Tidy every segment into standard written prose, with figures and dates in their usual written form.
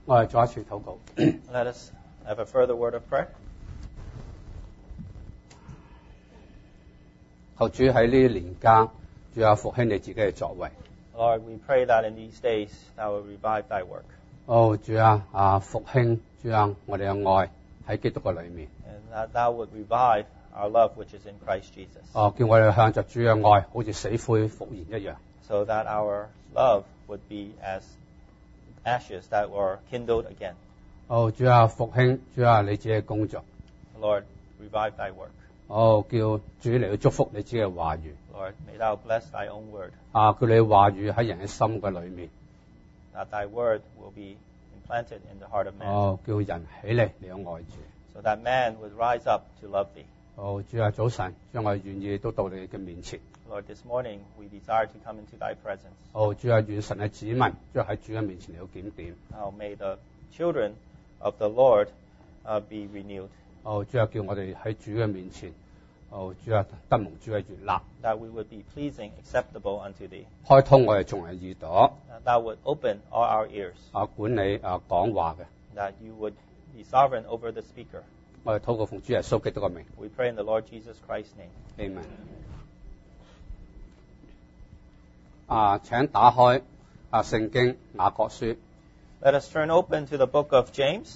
我哋再一次禱告。 Let us have a further word of prayer. 求主喺呢啲年間，主啊復興你自己嘅作為。 Lord, we pray that in these days thou will revive thy work. 主啊復興，主啊我哋嘅愛喺基督嘅裏面。 And that thou would revive our love which is in Christ Jesus. 叫我哋向着主嘅愛，好似死灰復燃一樣。 So that our love would be as ashes that were kindled again. 主啊復興，主啊你自己嘅工作。 Lord, revive thy work. 叫主嚟去祝福你自己嘅話語。 Lord, may thou bless thy own word. 叫你嘅話語喺人嘅心嘅裏面。 That thy word will be implanted in the heart of man. 叫人起嚟嚟去愛主。 So that man would rise up to love thee. 主啊早晨，將我哋願意都到你嘅面前。 Lord, this morning we desire to come into thy presence. 主啊願神嘅子民，將喺主嘅面前嚟到檢點。 Now may the children of the Lord be renewed. 主啊叫我哋喺主嘅面前，主啊得蒙主嘅悅納。 That we would be pleasing, acceptable unto thee. 開通我哋眾人耳朵。 That thou would open all our ears. 管理講話嘅。 That you would be sovereign over the speaker. 我哋禱告奉主耶穌基督嘅名。 We pray in the Lord Jesus Christ's name. Amen. 請打開聖經雅各書。 Let us turn open to the book of James.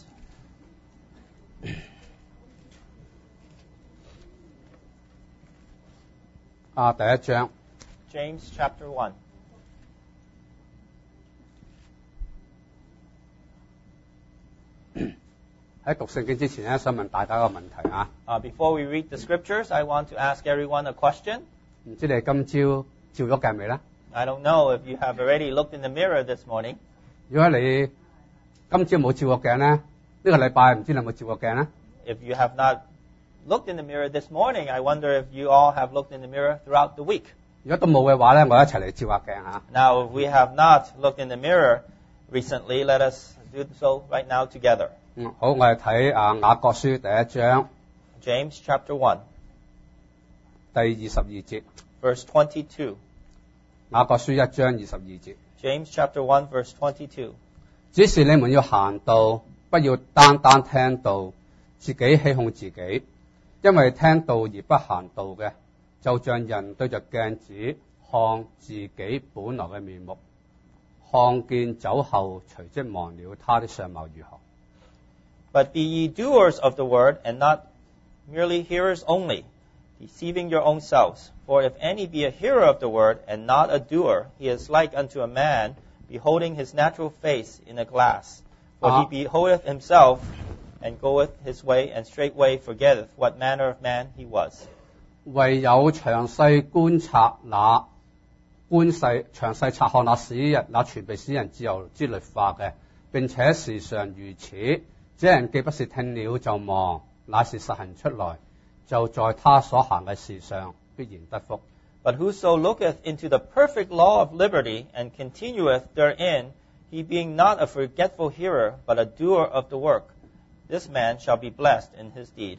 第一章。 James chapter 1. 喺讀聖經之前咧，想問大家一個問題啊。 Before we read the scriptures, I want to ask everyone a question. 唔知你今朝照咗鏡未咧？ I don't know if you have already looked in the mirror this morning. 如果你今朝冇照過鏡咧，呢個禮拜唔知你有冇照過鏡咧？ If you have not looked in the mirror this morning, I wonder if you all have looked in the mirror throughout the week. 如果都冇嘅話咧，我一齊嚟照下鏡嚇。 Now, if we have not looked in the mirror recently, let us do so right now together. 好，我哋睇雅各書第一章 James chapter 1, 第22節。 verse 22. 雅各書1章22節。 James chapter 1, verse 22. 只是你們要行道，不要單單聽道，自己欺哄自己。因為聽道而不行道嘅，就像人對着鏡子看自己本來嘅面目，看見走後，隨即忘了他的相貌如何。 But be ye doers of the word, and not merely hearers only, deceiving your own selves. For if any be a hearer of the word, and not a doer, he is like unto a man beholding his natural face in a glass. For he beholdeth himself, and goeth his way, and straightway forgetteth what manner of man he was. 唯有詳細察看那全備使人自由之律法嘅，並且時常如此。這人既不是聽了就忘，乃是實行出來，就在他所行嘅事上必然得福。 But whoso looketh into the perfect law of liberty, and continueth therein, he being not a forgetful hearer, but a doer of the work, this man shall be blessed in his deed.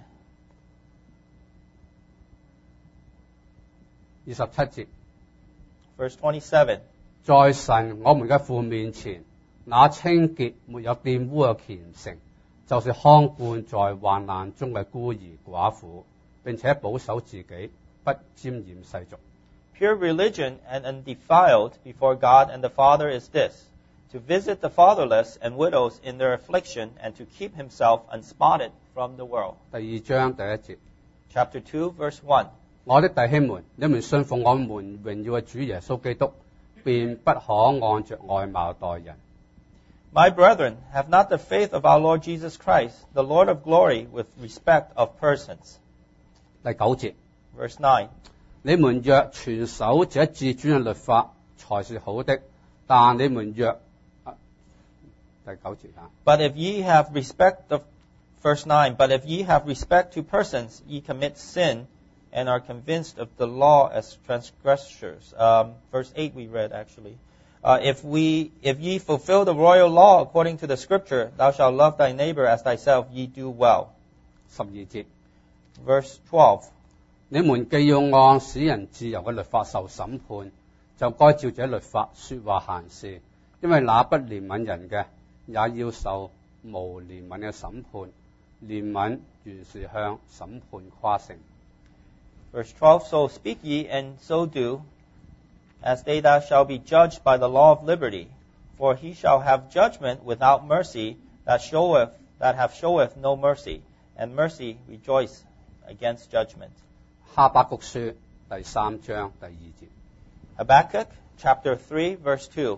27節。 Verse 27. 在神我們嘅父面前，那清潔沒有玷污嘅虔誠，就是看顧在患難中嘅孤兒寡婦，並且保守自己，不沾染世俗。 Pure religion and undefiled before God and the Father is this, to visit the fatherless and widows in their affliction, and to keep himself unspotted from the world. 第2章第1節。 Chapter 2, verse 1. 我的弟兄們，你們信奉我們榮耀嘅主耶穌基督，便不可按着外貌待人。 My brethren, have not the faith of our Lord Jesus Christ, the Lord of glory, with respect of persons. 第9節。 Verse 9. 你們若全守這至尊嘅律法，才是好的。但你們若第9節啊。 But if ye have respect of verse 9, but if ye have respect to persons, ye commit sin, and are convinced of the law as transgressors. Verse 8 we read actually. If ye fulfill the royal law according to the scripture, thou shalt love thy neighbor as thyself, ye do well. 12節。 Verse 12. 你們既要按使人自由嘅律法受審判，就該照這律法說話行事，因為那不憐憫人嘅， 也要受無憐憫嘅審判。憐憫原是向審判誇勝。 Verse 12, So speak ye, and so do, as they that shall be judged by the law of liberty. For he shall have judgment without mercy, that have showeth no mercy, and mercy rejoice against judgment. 哈巴谷書第3章第2節。 Habakkuk chapter 3, verse 2.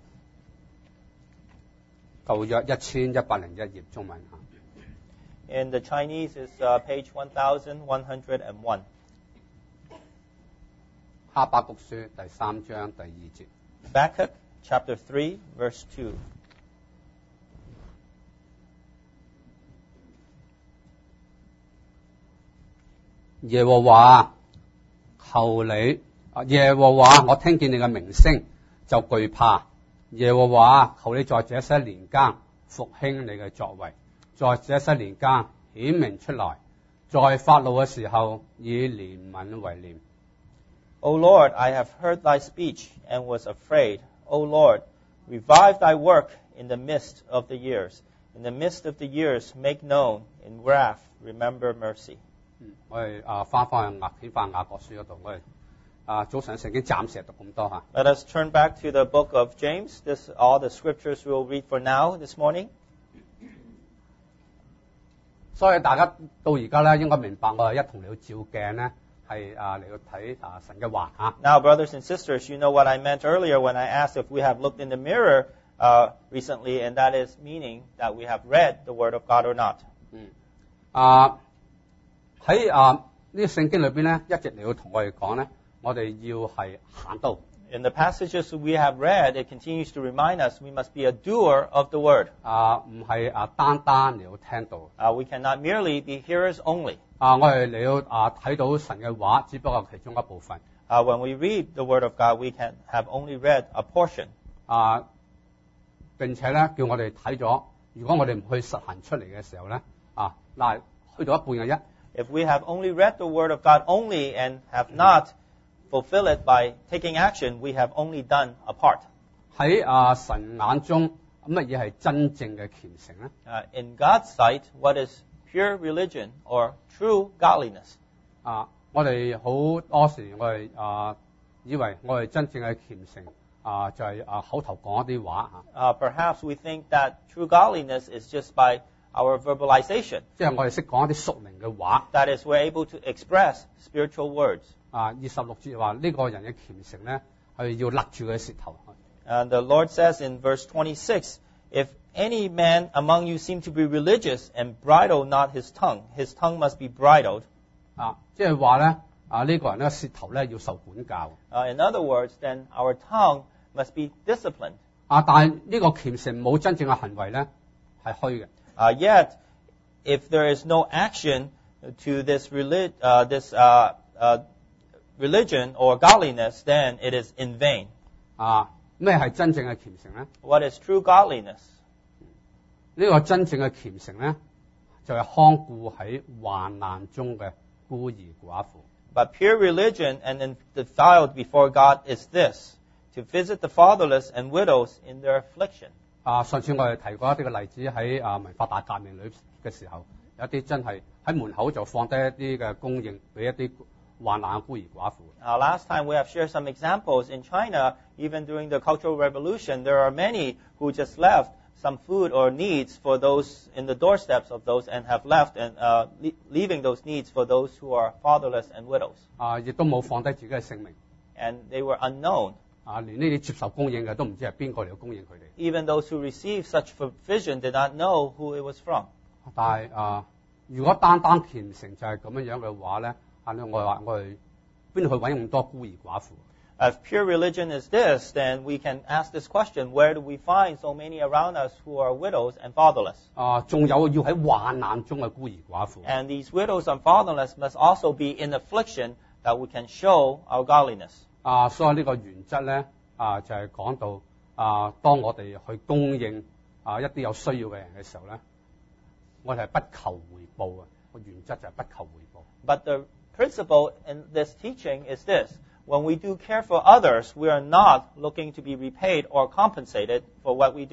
舊約1101頁中文嚇。 In the Chinese is page 1101. 哈巴谷書第3章第2節。 Habakkuk chapter 3, verse 2. 耶和華求你，耶和華我聽見你嘅名聲就懼怕。耶和華求你在這些年間復興你嘅作為，在這些年間顯明出來，在發怒嘅時候以憐憫為念。 O Lord, I have heard thy speech and was afraid. O Lord, revive thy work in the midst of the years. In the midst of the years, make known. In wrath, remember mercy. 我哋翻返去起翻雅各書嗰度，我哋早上聖經暫時係讀咁多嚇。 Let us turn back to the book of James. This all the scriptures we will read for now this morning. 所以大家到而家咧應該明白，我哋一同嚟到照鏡咧係嚟到睇神嘅話嚇。 Now, brothers and sisters, you know what I meant earlier when I asked if we have looked in the mirror recently, and that is meaning that we have read the Word of God or not. 喺呢個聖經裏邊咧，一直嚟到同我哋講咧，我哋要係行道。 In the passages we have read, it continues to remind us we must be a doer of the Word. 唔係單單嚟到聽道。 We cannot merely be hearers only. 我哋嚟到睇到神嘅話，只不過係其中一部分。 When we read the Word of God, we can have only read a portion. 並且咧叫我哋睇咗，如果我哋唔去實行出嚟嘅時候咧，嗱去到一半嘅啫。 If we have only read the Word of God only and have not fulfilled it by taking action, we have only done a part. 喺神眼中，乜嘢係真正嘅虔誠咧？ In God's sight, what is pure religion or true godliness? 我哋好多時我哋以為我哋真正嘅虔誠就係口頭講一啲話 Perhaps we think that true godliness is just by our verbalization. 即係我哋識講一啲屬靈嘅話。 That is, we're able to express spiritual words. 26節話呢個人嘅虔誠咧係要勒住佢嘅舌頭。 And the Lord says in verse 26, If any man among you seem to be religious and bridle not his tongue must be bridled. 即係話咧呢個人咧舌頭咧要受管教。 In other words, then our tongue must be disciplined. 但係呢個虔誠冇真正嘅行為咧係虛嘅。 Yet, if there is no action to this religion or godliness, then it is in vain. 咩係真正嘅虔誠咧？ What is true godliness? 呢個真正嘅虔誠咧，就係看顧喺患難中嘅孤兒寡婦。 But pure religion and undefiled before God is this, to visit the fatherless and widows in their affliction. 上次我哋提過一啲嘅例子喺文化大革命裏嘅時候，有一啲真係喺門口就放低一啲嘅供應俾一啲患難嘅孤兒寡婦。 Last time we have shared some examples in China. Even during the Cultural Revolution, there are many who just left some food or needs for those in the doorsteps of those and have left and leaving those needs for those who are fatherless and widows. 亦都冇放低自己嘅性命。 And they were unknown. 連呢啲接受供應嘅都唔知係邊個嚟到供應佢哋。 Even those who received such provision did not know who it was from. 但係如果單單虔誠就係咁樣嘅話咧，我哋邊度去揾咁多孤兒寡婦？ If pure religion is this, then we can ask this question, where do we find so many around us who are widows and fatherless? 仲有要喺患難中嘅孤兒寡婦。 And these widows and fatherless must also be in affliction that we can show our godliness. 所以呢個原則咧就係講到當我哋去供應一啲有需要嘅人嘅時候咧，我哋係不求回報嘅。個原則就係不求回報。 But the principle in this teaching is this. When we do care for others, we are not looking to be repaid or compensated for what we do.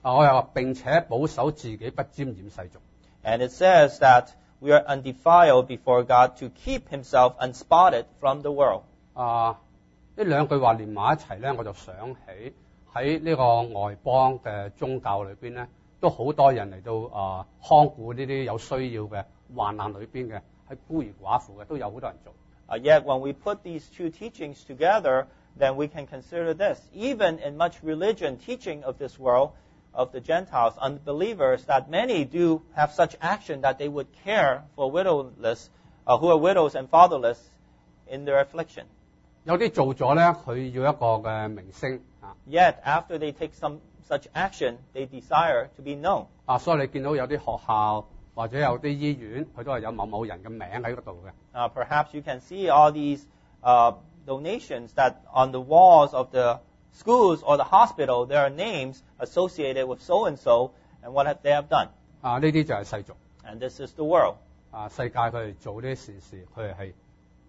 我又話並且保守自己不沾染世俗。 And it says that we are undefiled before God to keep himself unspotted from the world. 呢兩句話連埋一齊咧，我就想起喺呢個外邦嘅宗教裏邊咧，都好多人嚟到看顧呢啲有需要嘅患難裏邊嘅，喺孤兒寡婦嘅都有好多人做。 Yet when we put these two teachings together, then we can consider this. Even in much religion teaching of this world, of the Gentiles, unbelievers, that many do have such action that they would care for widowless, who are widows and fatherless in their affliction. 有啲做咗咧，佢要一個嘅名聲啊。 Yet after they take some such action, they desire to be known. 所以你見到有啲學校或者有啲醫院，佢都係有某某人嘅名喺嗰度嘅。 Perhaps you can see all these donations that on the walls of the schools or the hospital, there are names associated with so and what they have done. 呢啲就係世俗。 And this is the world. 世界佢哋做呢啲善事，佢哋係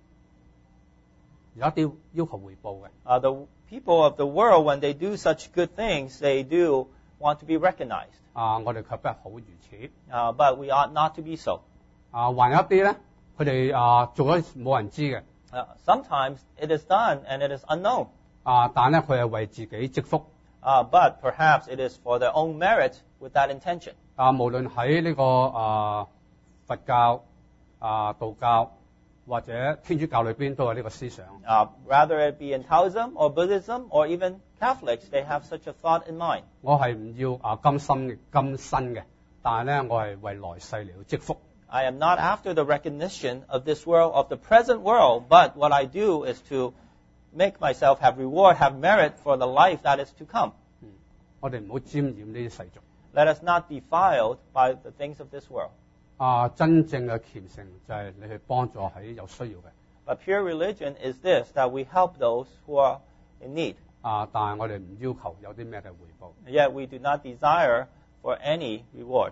有一啲要求回報嘅。 The people of the world, when they do such good things, they do want to be recognized. 我哋卻不好如此。 But we ought not to be so. 還有一啲咧，佢哋做咗冇人知嘅。 Sometimes it is done and it is unknown. 但咧佢係為自己積福。 But perhaps it is for their own merit with that intention. 無論喺呢個佛教、道教或者天主教裏邊都有呢個思想。 Rather it be in Taoism or Buddhism or even Catholics, they have such a thought in mind. 我係唔要今生嘅，但係咧我係為來世嚟到積福。 I am not after the recognition of this world, of the present world, but what I do is to make myself have reward, have merit for the life that is to come. 我哋唔好沾染呢啲世俗。 Let us not defiled by the things of this world. 真正嘅虔誠就係你去幫助喺有需要嘅。 But pure religion is this, that we help those who are in need. 但係我哋唔要求有啲咩嘅回報。 Yet we do not desire for any reward.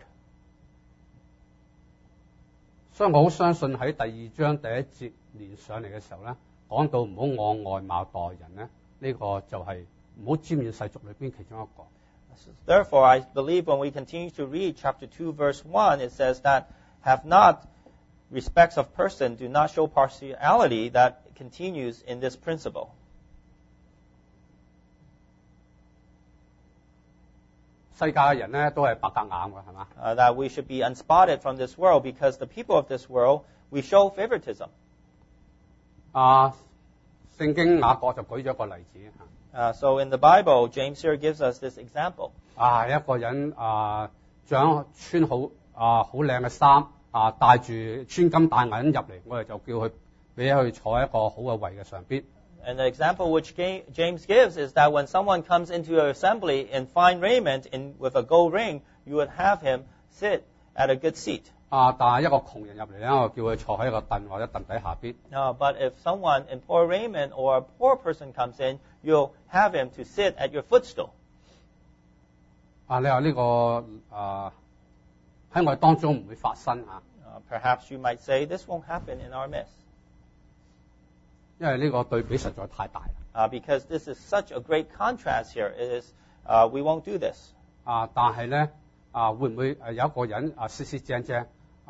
所以我好相信喺第2章第1節連上嚟嘅時候咧，講到唔好按外貌待人咧，呢個就係唔好沾染世俗裏邊其中一個。 Therefore, I believe when we continue to read chapter 2, verse 1, it says that have not respects of person, do not show partiality, that continues in this principle. 世界嘅人咧都係白鴿眼㗎，係嘛 ？That we should be unspotted from this world because the people of this world, we show favoritism. 聖經雅各就舉咗一個例子。 So in the Bible, James here gives us this example. 一個人想穿好靚嘅衫，帶住穿金戴銀入嚟，我哋就叫佢俾佢坐喺一個好嘅位嘅上邊。 And the example which James gives is that when someone comes into your assembly in fine raiment with a gold ring, you would have him sit at a good seat. 但係一個窮人入嚟咧，我叫佢坐喺一個凳或者凳底下邊。 But if someone in poor raiment or a poor person comes in, you'll have him to sit at your footstool. 你話呢個喺我哋當中唔會發生嚇。 Perhaps you might say this won't happen in our midst. 因為呢個對比實在太大啦。 Because this is such a great contrast here. It is, we won't do this. 但係咧會唔會有一個人斯斯正正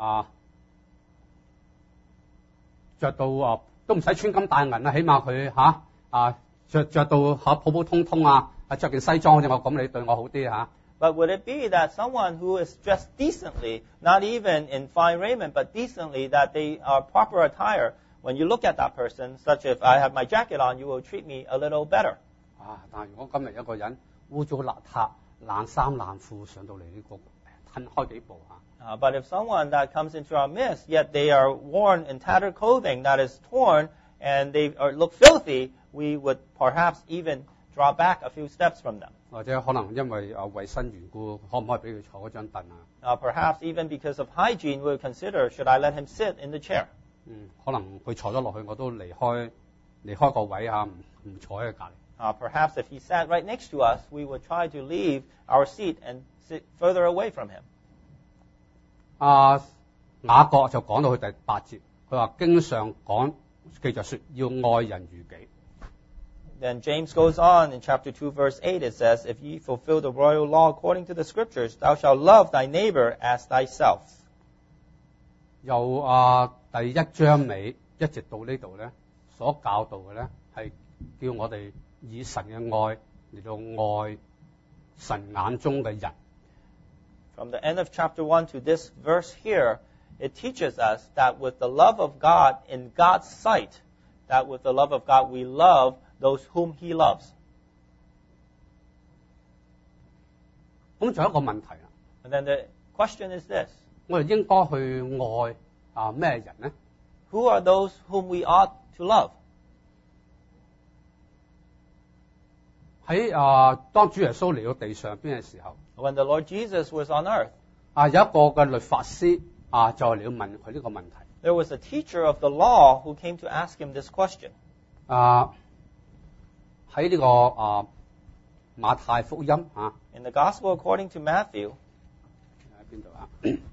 着到都唔使穿金戴銀啦，起碼佢着到普普通通着件西裝好似我咁，你對我好啲嚇。 But would it be that someone who is dressed decently, not even in fine raiment, but decently, that they are proper attire, when you look at that person, such if I have my jacket on, you will treat me a little better. 但係如果今日一個人污糟邋遢、爛衫爛褲上到嚟呢個，褪開幾步嚇。 But if someone that comes into our midst, yet they are worn in tattered clothing that is torn and they look filthy, we would perhaps even draw back a few steps from them. 或者可能因為衞生緣故，可唔可以俾佢坐嗰張凳 Perhaps even because of hygiene, we would consider, should I let him sit in the chair? 可能佢坐咗落去，我都離開個位唔坐喺佢隔離。 Perhaps if he sat right next to us, we would try to leave our seat and sit further away from him. 雅各就講到去第8節，佢話經上講記着說要愛人如己。 then James goes on in chapter 2, verse 8. It says, If ye fulfill the royal law according to the scriptures, thou shalt love thy neighbor as thyself. 由第一章尾一直到呢度咧，所教導嘅咧係叫我哋以神嘅愛嚟到愛神眼中嘅人。 From the end of chapter 1 to this verse here, it teaches us that with the love of God in God's sight, that with the love of God we love those whom He loves. 咁仲有一個問題啦， And then the question is this. 我哋應該去愛咩人呢？ Who are those whom we ought to love? 喺當主耶穌嚟到地上邊嘅時候， When the Lord Jesus was on earth, 有一個嘅律法師就嚟要問佢呢個問題。 there was a teacher of the law who came to ask him this question. 喺呢個馬太福音 In the Gospel according to Matthew, 喺邊度啊？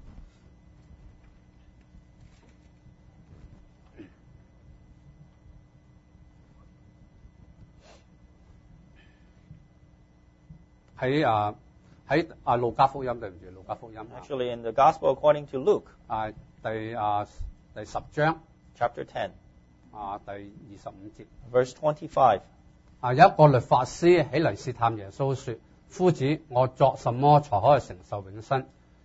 喺路加福音，對唔住，路加福音 actually in the Gospel according to Luke, 第10章 chapter 10, 第25節。 verse 25. 有一個律法師起嚟試探耶穌說：夫子，我作什麼才可以承受永生？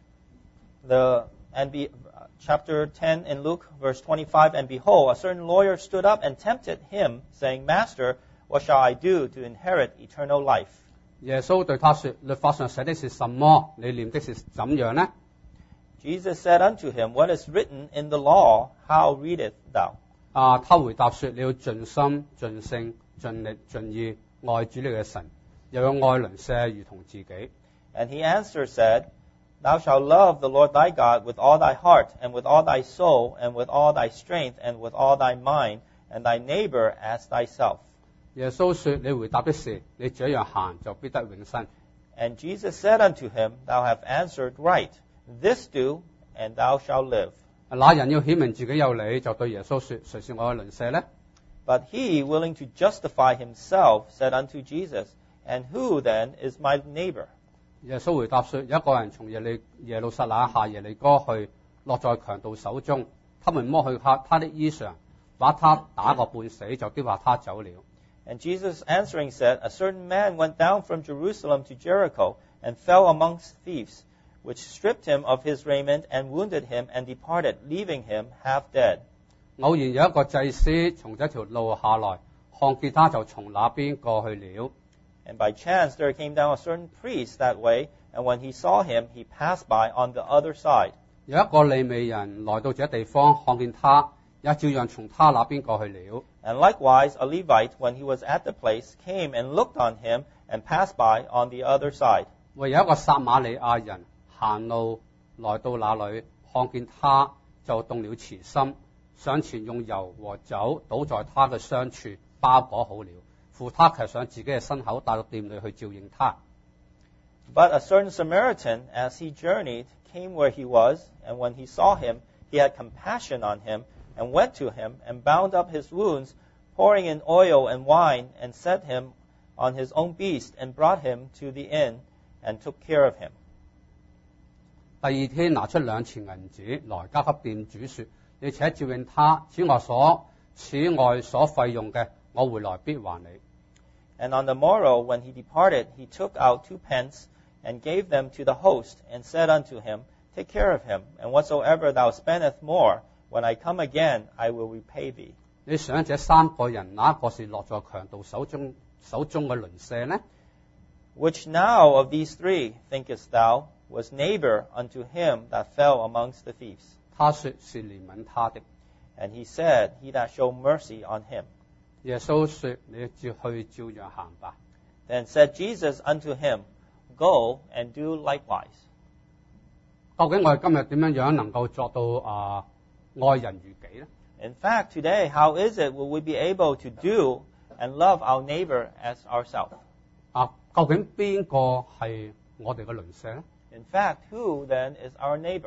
Chapter 10 in Luke, verse 25, And behold, a certain lawyer stood up and tempted him, saying, Master, what shall I do to inherit eternal life? 耶穌對他說：律法上寫的是什麼？你念的是怎樣呢？ Jesus said unto him, What is written in the law? How readest thou? 他回答說：你要盡心、盡性、盡力、盡意愛主你嘅神，又要愛鄰舍如同自己。 And he answered, said, Thou shalt love the Lord thy God with all thy heart, and with all thy soul, and with all thy strength, and with all thy mind, and thy neighbor as thyself. 耶穌說：你回答的是，你這樣行就必得永生。 And Jesus said unto him, Thou hast answered right. This do, and thou shalt live. 那人要顯明自己有理，就對耶穌說：誰是我嘅鄰舍呢？ But he, willing to justify himself, said unto Jesus, And who then is my neighbor? 耶穌回答說：有一個人從耶路撒冷下耶利哥去，落在強盜手中，他們摸去他的衣裳，把他打個半死，就丟下他走了。 And Jesus answering said, A certain man went down from Jerusalem to Jericho, and fell amongst thieves, which stripped him of his raiment, and wounded him, and departed, leaving him half dead. 偶然有一個祭司從這條路下來，看見他就從那邊過去了。 And by chance there came down a certain priest that way, and when he saw him, he passed by on the other side. 有一個利未人來到這地方，看見他，也照樣從他那邊過去了。 And likewise a Levite, when he was at the place, came and looked on him, and passed by on the other side. 唯有一個撒瑪利亞人行路來到那裏，看見他就動了慈心，上前用油和酒倒在他嘅傷處，包裹好了，扶他騎上自己嘅牲口，帶到店裏去照應他。 But a certain Samaritan, as he journeyed, came where he was, and when he saw him, he had compassion on him, and went to him, and bound up his wounds, pouring in oil and wine, and set him on his own beast, and brought him to the inn, and took care of him. 第二天拿出2錢銀子來交給店主說：你且照應他，此外所費用嘅，我回來必還你。 And on the morrow, when he departed, he took out 2 pence, and gave them to the host, and said unto him, Take care of him, and whatsoever thou spendest more, when I come again, I will repay thee. 你想這3個人，哪一個是落在強盜手中嘅鄰舍呢？ Which now of these 3, thinkest thou, was neighbor unto him that fell amongst the thieves? 他說是憐憫他的。 And he said, He that showed mercy on him. 耶穌說：你去照樣行吧。 Then said Jesus unto him, Go and do likewise. 究竟我哋今日點樣能夠做到愛人如己呢？ In fact, today, how is it will we be able to do and love our neighbor as ourselves? 究竟邊個係我哋嘅鄰舍呢？ In fact, who then is our neighbor?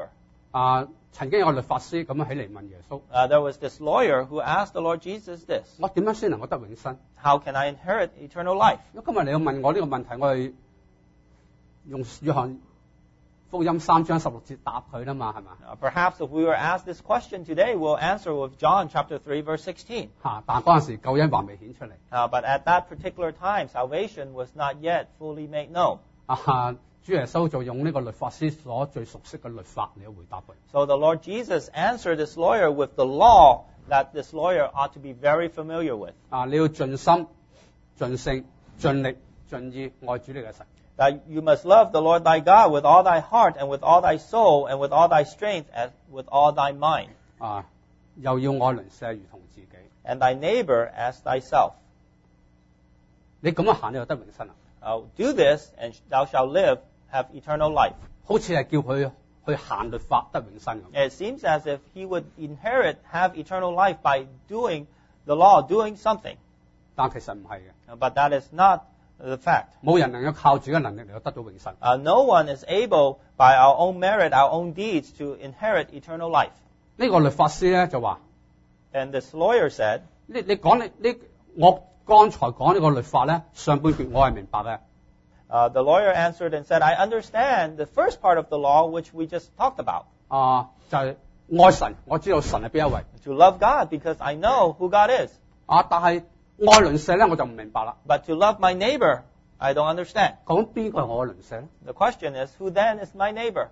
曾經有個律法師咁樣起嚟問耶穌： There was this lawyer who asked the Lord Jesus this: 我點樣先能夠得永生？ How can I inherit eternal life? 如果今日你要問我呢個問題，我係用約翰福音3章16節答佢啦嘛，係嘛？ Perhaps if we were asked this question today, we'll answer with John chapter 3, verse 16. 但嗰陣時救恩還未顯出嚟。 But at that particular time, salvation was not yet fully made known. 主耶穌就用呢個律法師所最熟悉嘅律法嚟回答佢。 So the Lord Jesus answered this lawyer with the law that this lawyer ought to be very familiar with. 你要盡心、盡性、盡力、盡意愛主你嘅神。 That you must love the Lord thy God with all thy heart and with all thy soul and with all thy strength and with all thy mind. 又要愛鄰舍如同自己。 And thy neighbor as thyself. 你咁樣行，你就得永生啦。 Do this and thou shalt live, have eternal life. 好似係叫佢去行律法得永生咁。 It seems as if he would inherit, have eternal life by doing the law, doing something. 但其實唔係嘅。 But that is not the fact. 冇人能夠靠自己嘅能力嚟到得到永生。 No one is able, by our own merit, our own deeds, to inherit eternal life. 呢個律法師咧就話： And this lawyer said, 你講我剛才講呢個律法咧，上半段我係明白嘅。 The lawyer answered and said, I understand the first part of the law which we just talked about. 就係愛神，我知道神係邊一位。 To love God because I know who God is. 但係愛鄰舍咧我就唔明白啦。 But to love my neighbor, I don't understand. 究竟邊個係我嘅鄰舍咧？ The question is, who then is my neighbor?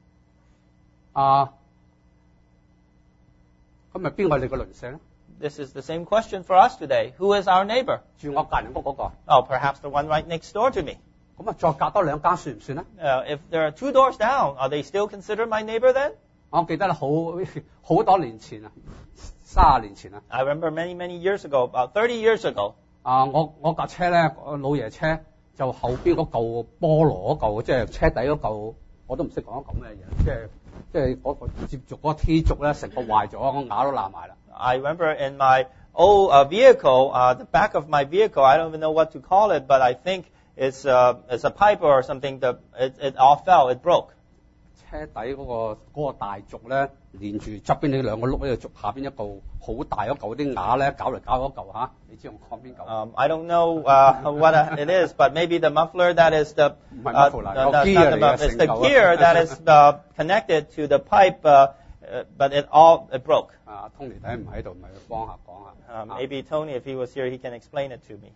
咁咪邊個係你嘅鄰舍咧？ This is the same question for us today. Who is our neighbor? 住我隔離屋嗰個。 Perhaps the one right next door to me. 咁再隔多2間算唔算咧？ If there are 2 doors down, are they still considered my neighbor then? 我記得好多年前啊，30年前啊。 I remember many years ago, about 30 years ago. 我架車咧，老爺車就後邊嗰嚿菠蘿嗰嚿，即係車底嗰嚿，我都唔識講咁嘅嘢，即係嗰個接續嗰個 T 軸咧，成個壞咗，我牙都爛埋啦。 I remember in my old vehicle, the back of my vehicle, I don't even know what to call it, but I think it's a pipe or something. It all fell, it broke. 車底嗰個大軸咧，連住側邊呢兩個轆呢個軸下邊一嚿好大嗰嚿啲牙咧，搞嚟搞嗰嚿嚇，你知我講邊嚿？ I don't know what it is, but maybe the muffler that is the it's the gear that is connected to the pipe, but it broke. Tony 睇唔喺度，咪幫下講下。 Maybe Tony, if he was here, he can explain it to me.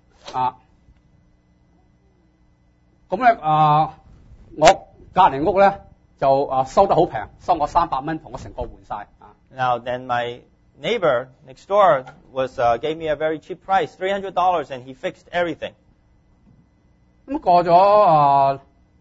咁咧我隔離屋咧。就收得好平，收我300蚊，同我成個換晒。 Now then, my neighbor next door gave me a very cheap price, $300, and he fixed everything. 咁過咗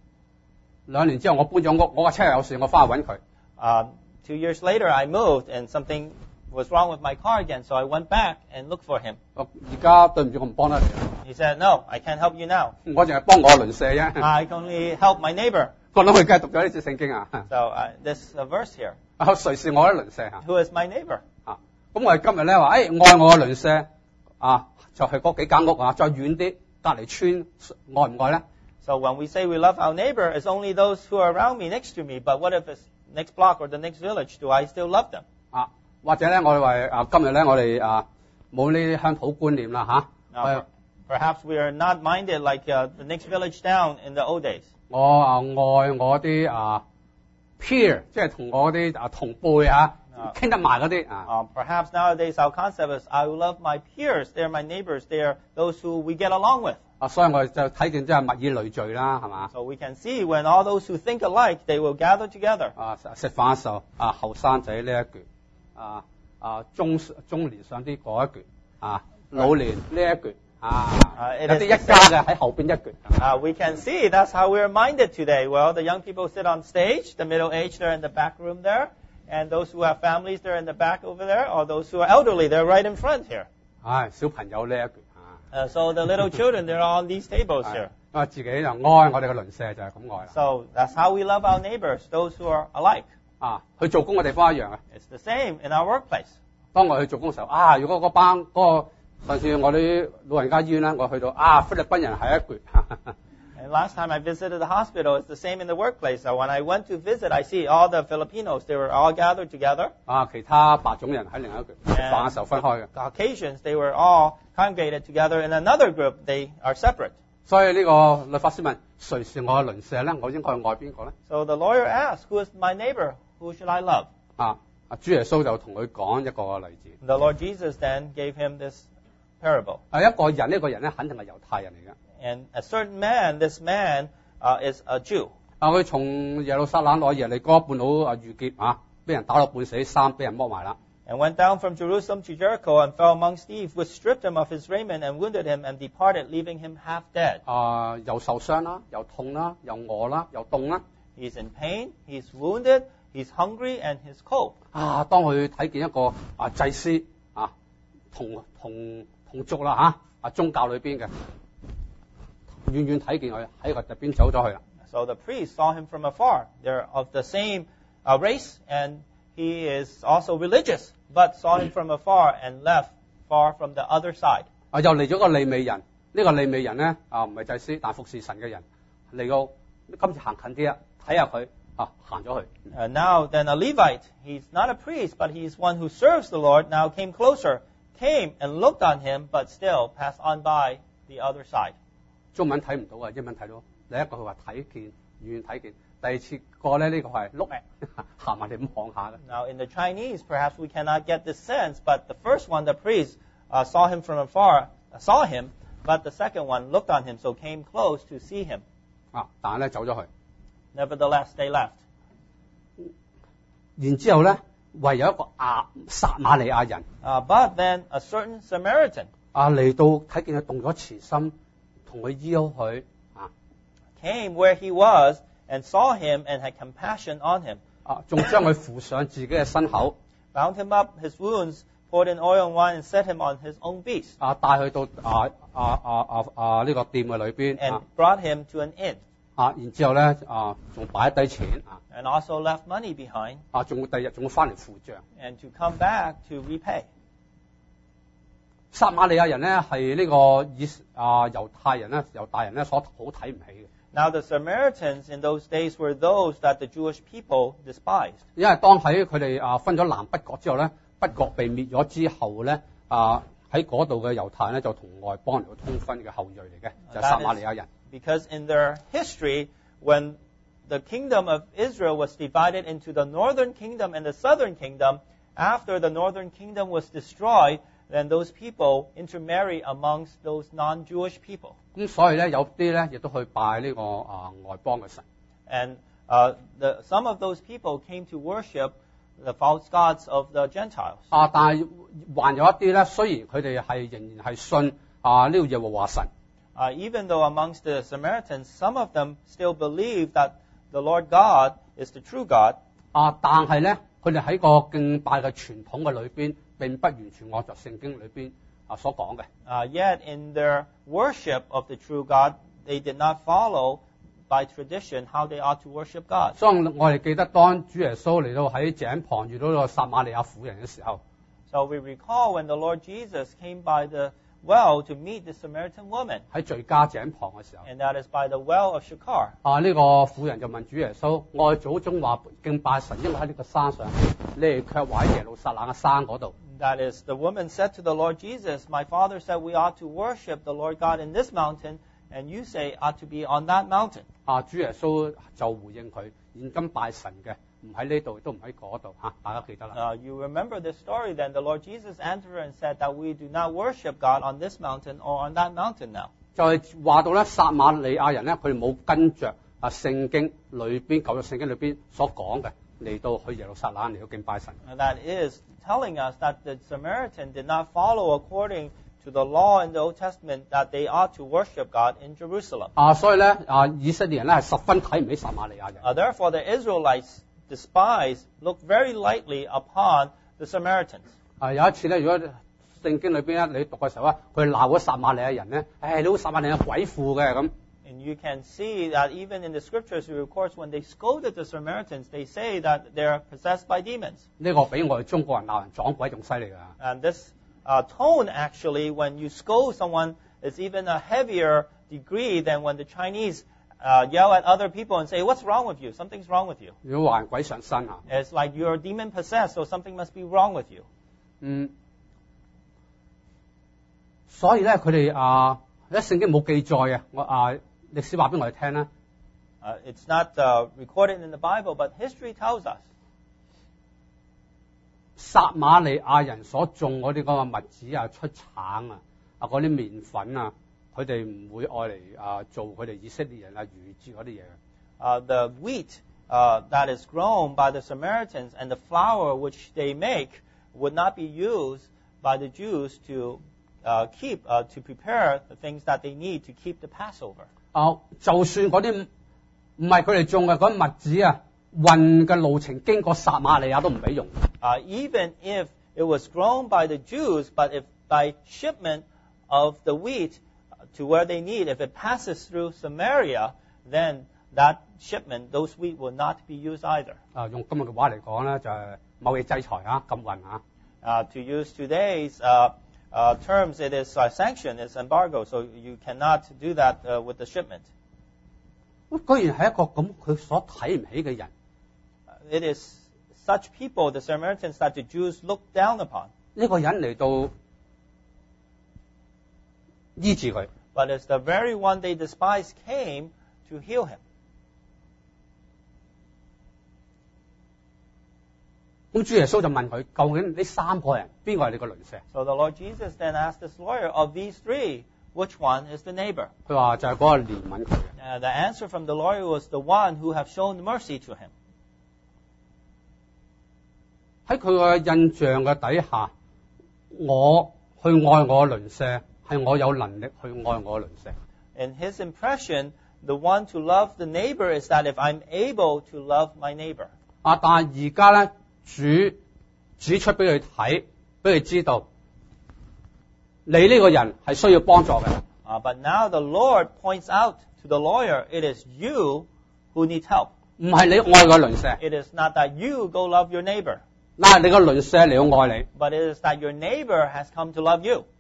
2年之後，我搬咗屋，我架車有事，我翻去揾佢。 2 years later, I moved, and something was wrong with my car again, so I went back and looked for him. 而家對唔住，我唔幫得你。 He said, "No, I can't help you now. 我淨係幫我鄰舍啫。 I can only help my neighbor." 我諗佢梗係讀咗呢節聖經啊。 So this verse here. 誰是我的鄰舍啊？ Who is my neighbor? 咁我哋今日咧話，愛我嘅鄰舍就係嗰幾間屋再遠啲隔離村，愛唔愛咧？ So when we say we love our neighbor, it's only those who are around me, next to me. But what if it's next block or the next village? Do I still love them? 或者咧，我哋話今日咧，我哋冇呢啲鄉土觀念啦嚇。 Perhaps we are not minded like the next village down in the old days. 我愛我啲peer， 即係同我啲同輩傾得埋嗰啲 Perhaps nowadays our concept is I will love my peers. They're my neighbors. They're those who we get along with. 所以我哋就睇見即係物以類聚啦，係嘛？ So we can see when all those who think alike, they will gather together. 食飯嘅時候後生仔呢一橛，中年上啲嗰一橛，老年呢一橛。有啲一家嘅喺後邊一橛。 We can see that's how we're minded today. Well, the young people sit on stage, the middle-aged they're in the back room there, and those who have families they're in the back over there, or those who are elderly they're right in front here. 小朋友呢一橛。 So the little children they're on these tables here. 自己就愛我哋嘅鄰舍就係咁愛啦。 So that's how we love our neighbors, those who are alike. 去做工嘅地方一樣。 It's the same in our workplace. 當我去做工嘅時候，如果嗰個上次我啲老人家醫院咧，我去到菲律賓人係一橛。 And last time I visited the hospital, it's the same in the workplace. So when I went to visit, I see all the Filipinos. They were all gathered together. 其他白種人喺另一個食飯嘅時候分開嘅。 Caucasians, they were all congregated together. In another group, they are separate. 所以呢個律法師問：誰是我嘅鄰舍咧？我應該愛邊個咧？ So the lawyer asked, who is my neighbor? Who should I love? 主耶穌就同佢講一個例子。 The Lord Jesus then gave him this parable. 一個人呢個人咧，肯定係猶太人嚟嘅。 And a certain man, this man is a Jew. 佢從耶路撒冷攞耶利哥半路遇劫俾人打到半死，衫俾人剝埋啦。 And went down from Jerusalem to Jericho and fell amongst thieves, which stripped him of his raiment and wounded him and departed, leaving him half dead. 又受傷啦，又痛啦，又餓啦，又凍啦。 He's in pain, he's wounded, he's hungry, and he's cold. 當佢睇見一個祭司同族啦宗教裏邊嘅，遠遠睇見佢喺個入邊走咗去啦。 So the priest saw him from afar. They're of the same race, and he is also religious, but saw him from afar and left far from the other side. 又嚟咗個利未人，呢個利未人咧唔係祭司，但服侍神嘅人嚟到，今次行近啲睇下佢行咗去。 Now then a Levite, he's not a priest, but he's one who serves the Lord, now came closer, came and looked on him, but still passed on by the other side. 中文睇唔到英文睇到。第一個佢話睇見，遠遠睇見。第二次個咧呢個係 look at 行埋嚟咁望下嘅。 Now in the Chinese, perhaps we cannot get this sense, but the first one, the priest saw him from afar, saw him, but the second one looked on him, so came close to see him. 但係咧走咗去。 Nevertheless, they left. 然之後咧，唯有一個撒瑪利亞人。 But then a certain Samaritan 嚟到睇見佢動咗慈心，同佢醫好佢。 came where he was and saw him and had compassion on him. 仲將佢扶上自己嘅身口。 Bound him up his wounds, poured in oil and wine, and set him on his own beast. 帶佢到呢個店嘅裏邊。 And brought him to an inn. 然之後咧仲擺低錢。 And also left money behind. 仲第二日仲會翻嚟付帳。 And to come back to repay. 撒瑪利亞人咧係呢個猶大人咧所好睇唔起嘅。 Now the Samaritans in those days were those that the Jewish people despised. 因為當喺佢哋分咗南北國之後咧，北國被滅咗之後咧，喺嗰度嘅猶太人咧就同外邦人有通婚嘅後裔嚟嘅，就係撒瑪利亞人。 Because in their history, when the kingdom of Israel was divided into the northern kingdom and the southern kingdom, after the northern kingdom was destroyed, then those people intermarry amongst those non-Jewish people. 咁所以咧，有啲咧亦都去拜呢個外邦嘅神。 And some of those people came to worship the false gods of the Gentiles. 但係還有一啲咧，雖然佢哋仍然係信呢個耶和華神。 Even though amongst the Samaritans, some of them still believe that the Lord God is the true God. 但係咧，佢哋喺個敬拜嘅傳統嘅裏邊，並不完全按照聖經裏邊所講嘅。 Yet in their worship of the true God, they did not follow by tradition how they ought to worship God. 所以我哋記得當主耶穌嚟到喺井旁遇到個撒瑪利亞婦人嘅時候， So we recall when the Lord Jesus came by the well to meet the Samaritan woman, 喺敘加井旁嘅時候， and that is by the well of Sychar. 呢個婦人就問主耶穌：我哋祖宗話敬拜神應該喺呢個山上，你哋卻話喺耶路撒冷嘅山嗰度。 That is, the woman said to the Lord Jesus, my father said we ought to worship the Lord God in this mountain, and you say ought to be on that mountain. 主耶穌就回應佢：現今拜神嘅唔喺呢度，亦都唔喺嗰度。大家記得啦。 You remember this story then. The Lord Jesus answered and said that we do not worship God on this mountain or on that mountain now. 就係話到咧，撒瑪利亞人咧，佢哋冇跟着聖經裏邊舊約聖經裏邊所講嘅嚟到去耶路撒冷嚟到敬拜神。 And that is telling us that the Samaritan did not follow according to the law in the Old Testament that they ought to worship God in Jerusalem. 所以咧以色列人咧係十分睇唔起撒瑪利亞人。 Therefore, the Israelites looked very lightly upon the Samaritans. 有一次咧，如果聖經裏邊咧你讀嘅時候啊，佢鬧嗰撒瑪利亞人咧，你好撒瑪利亞鬼父嘅咁。 And you can see that even in the scriptures, it records when they scolded the Samaritans, they say that they're possessed by demons. 呢個比我哋中國人鬧人撞鬼仲犀利㗎。 And this tone, actually, when you scold someone, is even heavier degree than when the Chinese yell at other people and say, "What's wrong with you? Something's wrong with you." 如果話人鬼上身啊， It's like you're demon possessed, so something must be wrong with you. 所以咧佢哋喺聖經冇記載嘅，歷史話俾我哋聽咧， It's not recorded in the Bible, but history tells us 撒瑪利亞人所種嗰啲嗰個麥子啊、出橙啊、嗰啲麵粉啊，佢哋唔會愛嚟做佢哋以色列人逾節嗰啲嘢嘅。 the wheat that is grown by the Samaritans and the flour which they make would not be used by the Jews to prepare the things that they need to keep the Passover. 就算嗰啲唔係佢哋種嘅嗰啲麥子啊，運嘅路程經過撒瑪利亞都唔俾用。 Even if it was grown by the Jews, but if by shipment of the wheat to where they need, if it passes through Samaria, then that shipment, those wheat will not be used either. 用今日嘅話嚟講咧，就係貿易制裁禁運 To use today's terms, it is sanction, it's embargo, so you cannot do that with the shipment. 居然係一個咁佢所睇唔起嘅人， It is such people, the Samaritans, that the Jews look down upon. 呢個人嚟到醫治佢。 But it's the very one they despised came to heal him. 咁主耶穌就問佢：究竟呢三個人邊個係你個鄰舍？ So the Lord Jesus then asked this lawyer, of these three, which one is the neighbor? 佢話就係嗰個憐憫佢嘅。 The answer from the lawyer was the one who have shown mercy to him. 喺佢嘅印象嘅底下，我去愛我嘅鄰舍，係我有能力去愛我嘅鄰舍。 In his impression, the one to love the neighbor is that if I'm able to love my neighbor. 但係而家咧，主指出俾佢睇，俾佢知道，你呢個人係需要幫助嘅。 But now the Lord points out to the lawyer, it is you who need help. 唔係你愛個鄰舍， It is not that you go love your neighbor, 嗱係你個鄰舍嚟到愛你。 but it is that your neighbor has come to love you.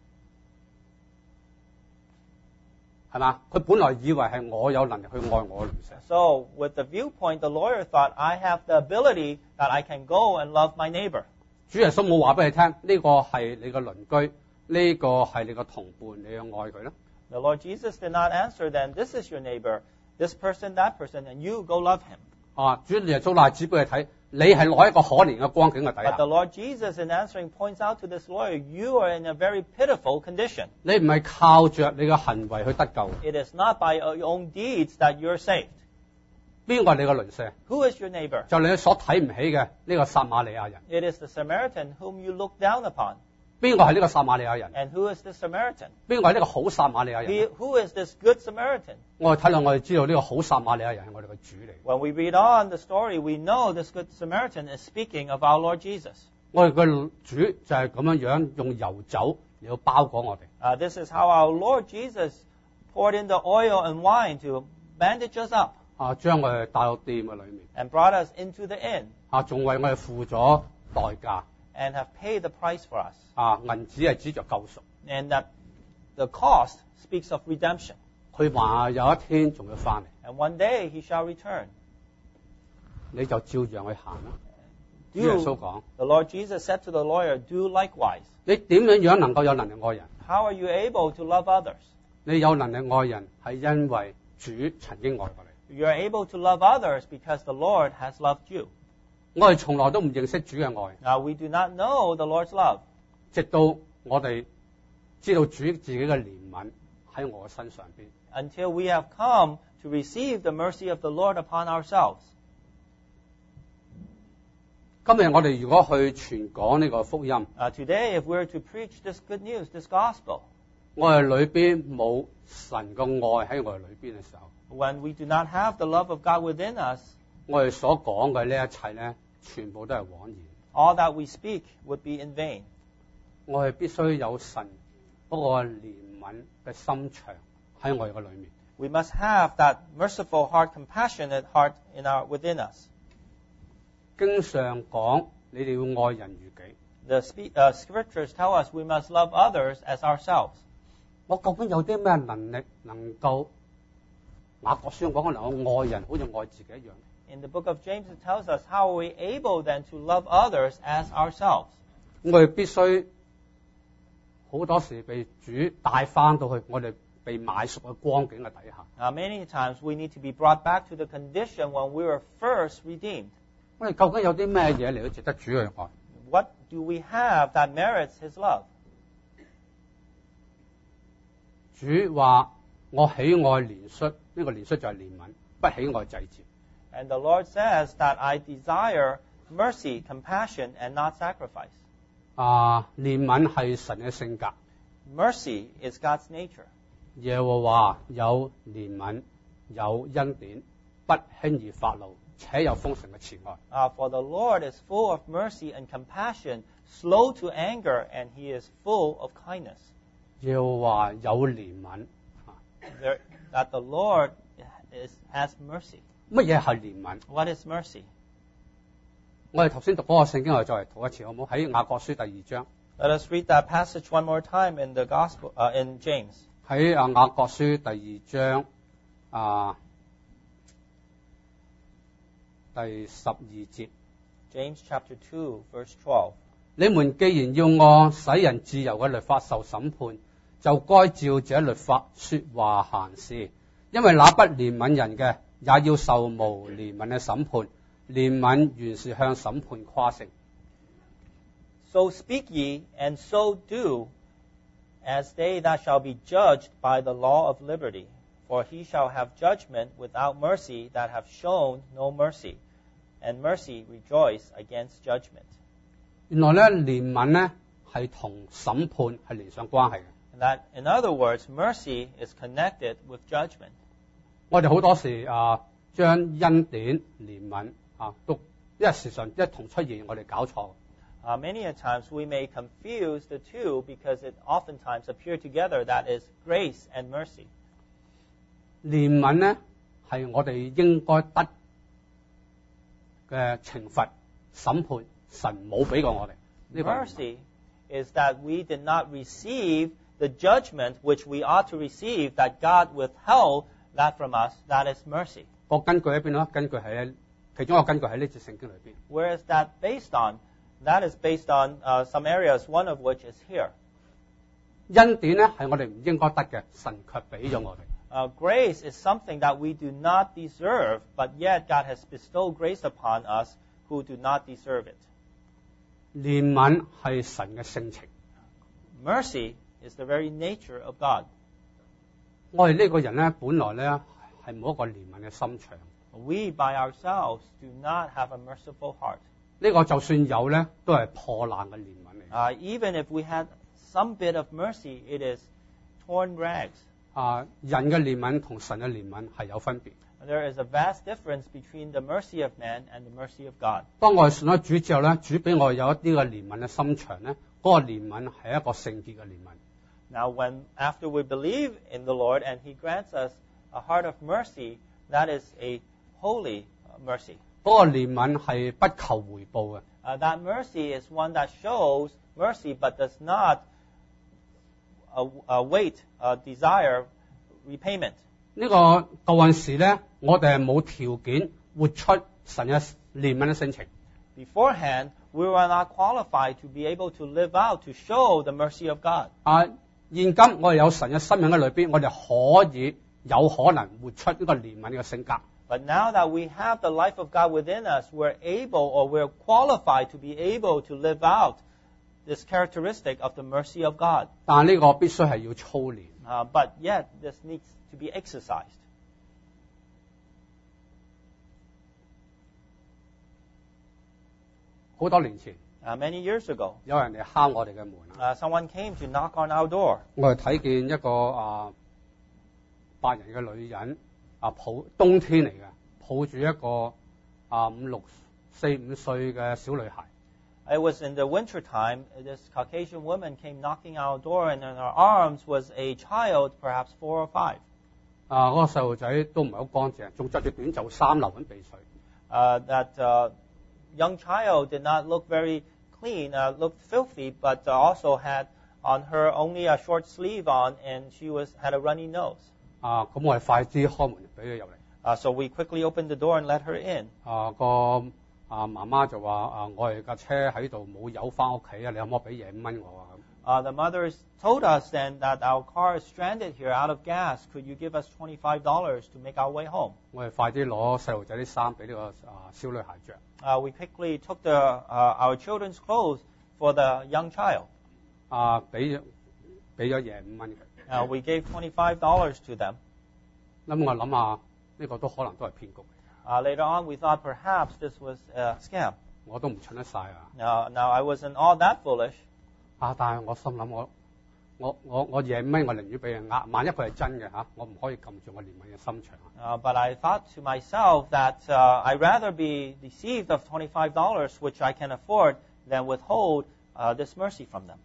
係嘛？佢本來以為係我有能力去愛我嘅鄰舍， So with the viewpoint, the lawyer thought, I have the ability that I can go and love my neighbor. 主耶穌冇話俾你聽，呢個係你個鄰居，呢個係你個同伴，你要愛佢啦。 The Lord Jesus did not answer then, this is your neighbor, this person, that person, and you go love him. 主耶穌例子俾佢睇，你係攞一個可憐嘅光景嘅底 But the 下， Lord Jesus in answering points out to this lawyer, you are in a very pitiful condition. 你唔係靠着你嘅行為去得救。 It is not by your own deeds that you're saved. 邊個係你個鄰舍？ Who is your neighbor? 就你所睇唔起嘅呢個撒瑪利亞人。 It is the Samaritan whom you look down upon. 邊個係呢個撒瑪利亞人？ And who is the Samaritan? 邊個係呢個好撒瑪利亞人？ Who is this good Samaritan? 我哋睇落，我哋知道呢個好撒瑪利亞人係我哋嘅主嚟。 When we read on the story, we know this good Samaritan is speaking of our Lord Jesus. 我哋嘅主就係咁樣用油酒嚟到包裹我哋。 This is how our Lord Jesus poured in the oil and wine to bandage us up 將我哋帶到店嘅裏面， and brought us into the inn 仲為我哋付咗代價。 and have paid the price for us. 銀子係指着救贖。 And that the cost speaks of redemption. 佢話有一天仲要翻嚟， And one day he shall return. 你就照樣去行啦。主耶穌講： The Lord Jesus said to the lawyer, do likewise. 你點樣能夠有能力愛人？ How are you able to love others? 你有能力愛人係因為主曾經愛過你。 You are able to love others because the Lord has loved you. 我哋從來都唔認識主嘅愛， Now we do not know the Lord's love 直到我哋知道主自己嘅憐憫喺我嘅身上邊。 until we have come to receive the mercy of the Lord upon ourselves. 今日我哋如果去傳講呢個福音， Today, if we were to preach this good news, this gospel, 我哋裏邊冇神嘅愛喺我哋裏邊嘅時候， when we do not have the love of God within us, 我哋所講嘅呢一切咧，全部都係枉然。 all that we speak would be in vain. 我哋必須有神嗰個憐憫嘅心腸喺我哋嘅裏面。 We must have that merciful heart, compassionate heart within us. 經常講你哋要愛人如己， The scriptures tell us we must love others as ourselves. 我究竟有啲咩能力能夠雅各書講能夠愛人好似愛自己一樣？ In the book of James, it tells us how are we able then to love others as ourselves. 我哋必須好多時被主帶翻到去我哋被買贖嘅光景嘅底下。 Now, many times we need to be brought back to the condition when we were first redeemed. 我哋究竟有啲咩嘢嚟到值得主去愛？ What do we have that merits His love? 主話：我喜愛憐恤，呢個憐恤就係憐憫，不喜愛祭祀。 And the Lord says that I desire mercy, compassion, and not sacrifice. 憐憫係神嘅性格， Mercy is God's nature. 耶和華有憐憫，有恩典，不輕易發怒，且有豐盛嘅慈愛。 For the Lord is full of mercy and compassion, slow to anger, and He is full of kindness. 耶和華有憐憫， That the Lord has mercy. 乜嘢係憐憫？ What is mercy? 我哋頭先讀嗰個聖經，我哋再嚟讀一次好唔好？喺雅各書第2章， Let us read that passage one more time in the Gospel in James. 喺雅各書第2章第12節。 James chapter 2, verse 12. 你們既然要按使人自由嘅律法受審判，就該照這律法說話行事，因為那不憐憫人嘅，也要受無憐憫嘅審判。憐憫原是向審判誇勝。 So speak ye, and so do, as they that shall be judged by the law of liberty. For he shall have judgment without mercy that have shown no mercy, and mercy rejoice against judgment. 原來咧憐憫咧係同審判係連上關係嘅。 And that, in other words, mercy is connected with judgment. 我哋好多時將恩典、憐憫都因為時常一同出現，我哋搞錯。 Many a times we may confuse the two because it oftentimes appear together, that is grace and mercy. 憐憫咧係我哋應該得嘅懲罰、審判，神冇俾過我哋。呢個 Mercy is that we did not receive the judgment which we ought to receive, that God withheld that from us. That is mercy. 個根據喺邊咯？根據喺其中一個根據喺呢節聖經裏邊。 Where is that based on? That is based on some areas, one of which is here. 恩典咧係我哋唔應該得嘅，神卻俾咗我哋。 Grace is something that we do not deserve, but yet God has bestowed grace upon us who do not deserve it. 憐憫係神嘅性情。 Mercy is the very nature of God. 我哋呢個人咧，本來咧係冇一個憐憫嘅心腸。 We by ourselves do not have a merciful heart. 呢個就算有咧，都係破爛嘅憐憫嚟。 Even if we had some bit of mercy, it is torn rags. 人嘅憐憫同神嘅憐憫係有分別。 There is a vast difference between the mercy of man and the mercy of God. 當我哋信咗主之後咧，主俾我有一啲嘅憐憫嘅心腸咧，嗰個憐憫係一個聖潔嘅憐憫。 Now, after we believe in the Lord and He grants us a heart of mercy, that is a holy mercy. 嗰個憐憫係不求回報嘅。 That mercy is one that shows mercy but does not desire repayment. 呢個舊陣時咧，我哋係冇條件活出神嘅憐憫嘅性情。 Beforehand, we were not qualified to be able to live out, to show the mercy of God. 現今我哋有神嘅生命喺裏邊，我哋有可能活出呢個憐憫嘅性格。 But now that we have the life of God within us, we're able or we're qualified to be able to live out this characteristic of the mercy of God. 但呢個必須係要操練。 But yet, this needs to be exercised. 好多年前， Many years ago, 有人嚟敲我哋嘅門。 someone came to knock on our door. 我哋睇見一個白人嘅女人冬天嚟嘅，抱住一個4、5歲嘅小女孩。 It was in the winter time. This Caucasian woman came knocking on our door, and in her arms was a child, perhaps 4 or 5. 嗰個細路仔都唔係好乾淨，仲着住短袖衫流緊鼻水。 That young child did not look very clean, looked filthy, but also had on her only a short sleeve on, and she had a runny nose. 咁我哋快啲開門俾佢入嚟。 So we quickly opened the door and let her in. 媽媽就話我哋架車喺度冇油翻屋企啊，你可唔可以俾$25我啊？ The mothers told us then that our car is stranded here out of gas. Could you give us $25 to make our way home? 我哋快啲攞細路仔啲衫俾呢個小女孩着。 We quickly took our children's clothes for the young child. 俾咗$25佢。 We gave $25 to them. 咁我諗下呢個都可能都係騙局嚟。 Later on, we thought perhaps this was a scam. 我都唔蠢得晒啊！ Now I wasn't all that foolish. 但係我心諗我$25我寧願俾人呃，萬一佢係真嘅我唔可以撳住我憐憫嘅心腸。 But I thought to myself that I'd rather be deceived of $25, which I can afford, than withhold this mercy from them.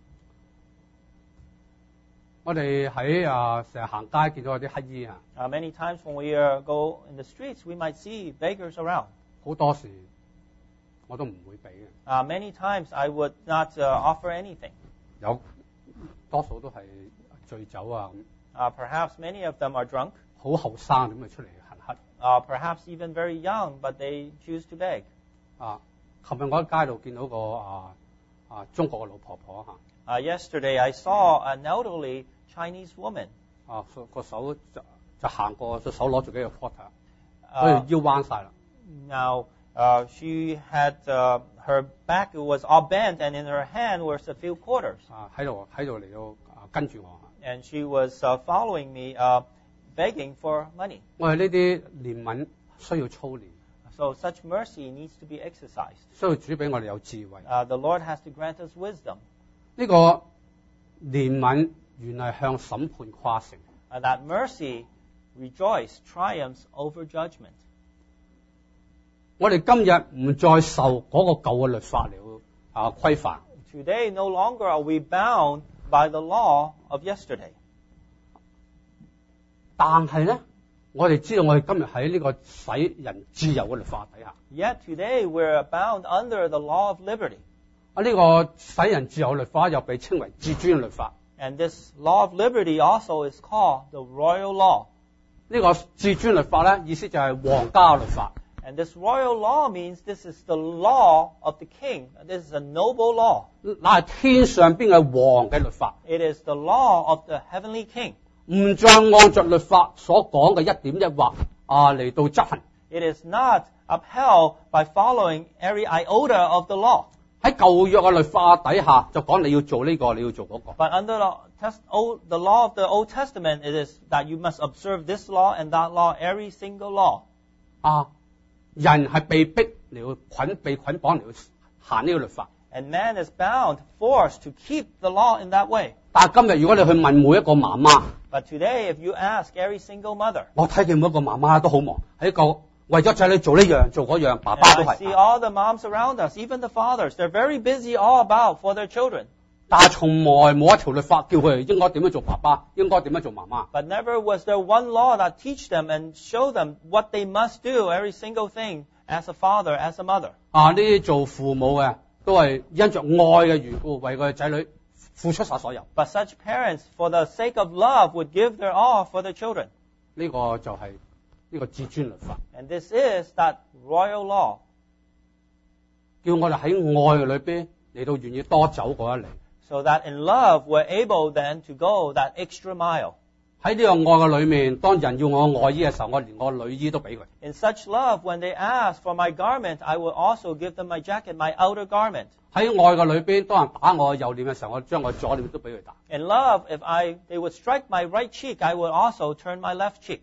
我哋喺成日行街見到有啲乞兒 Many times when we go in the streets, we might see beggars around. 好多時我都唔會俾嘅。 Many times I would not offer anything. 有多數都係醉酒啊咁。 Perhaps many of them are drunk. 好後生點去出嚟行乞。 Perhaps even very young, but they choose to beg. 琴日我喺街度見到個中國嘅老婆婆 Yesterday I saw an elderly Chinese woman. 個手就行過，隻手攞住幾個 quarter， 所以腰彎晒啦。 Now she had her back was all bent, and in her hand were a few quarters. 喺度嚟到跟住我。 And she was following me, begging for money. 我哋呢啲憐憫需要操練， So such mercy needs to be exercised. 需要主俾我哋有智慧。 The Lord has to grant us wisdom. 呢個憐憫原來向審判誇勝。 That mercy rejoice triumphs over judgment. 我哋今日唔再受嗰個舊嘅律法嚟規範。 Today, no longer are we bound by the law of yesterday. 但係咧，我哋知道我哋今日喺呢個使人自由嘅律法底下。 Yet today we're bound under the law of liberty. 呢個使人自由嘅律法又被稱為至尊律法。 And this law of liberty also is called the royal law. 呢個至尊律法咧，意思就係皇家律法。 And this royal law means this is the law of the king. This is a noble law. 乃係天上邊嘅王嘅律法。 It is the law of the heavenly king. 唔再按着律法所講嘅一點一畫嚟到執行。 It is not upheld by following every iota of the law. 喺舊約嘅律法底下就講你要做呢個，你要做嗰個。 But under the law of the Old Testament, it is that you must observe this law and that law, every single law. 人係被逼嚟到被捆綁嚟到行呢個律法。 And man is bound, forced to keep the law in that way. 但係今日如果你去問每一個媽媽， But today, if you ask every single mother, 我睇見每一個媽媽都好忙，喺個為咗仔女做呢樣做嗰樣，爸爸都 and I see 係。 all the moms around us, even the fathers, they're very busy all about for their children. 但係從來冇一條律法叫佢哋應該點樣做爸爸，應該點樣做媽媽。 But never was there one law that teach them and show them what they must do, every single thing, as a father, as a mother. 呢啲做父母嘅都係因着愛嘅緣故，為佢嘅仔女付出晒所有。 But such parents, for the sake of love, would give their all for their children. 呢個就係呢個至尊律法， And this is that royal law. 叫我哋喺愛嘅裏邊嚟到願意多走嗰一里。 So that in love, we're able then to go that extra mile. 喺呢個愛嘅裏面，當人要我外衣嘅時候，我連我女衣都俾佢。 In such love, when they ask for my garment, I will also give them my jacket, my outer garment. 喺愛嘅裏邊，當人打我右臉嘅時候，我將我左臉都俾佢打。 In love, if they would strike my right cheek, I would also turn my left cheek.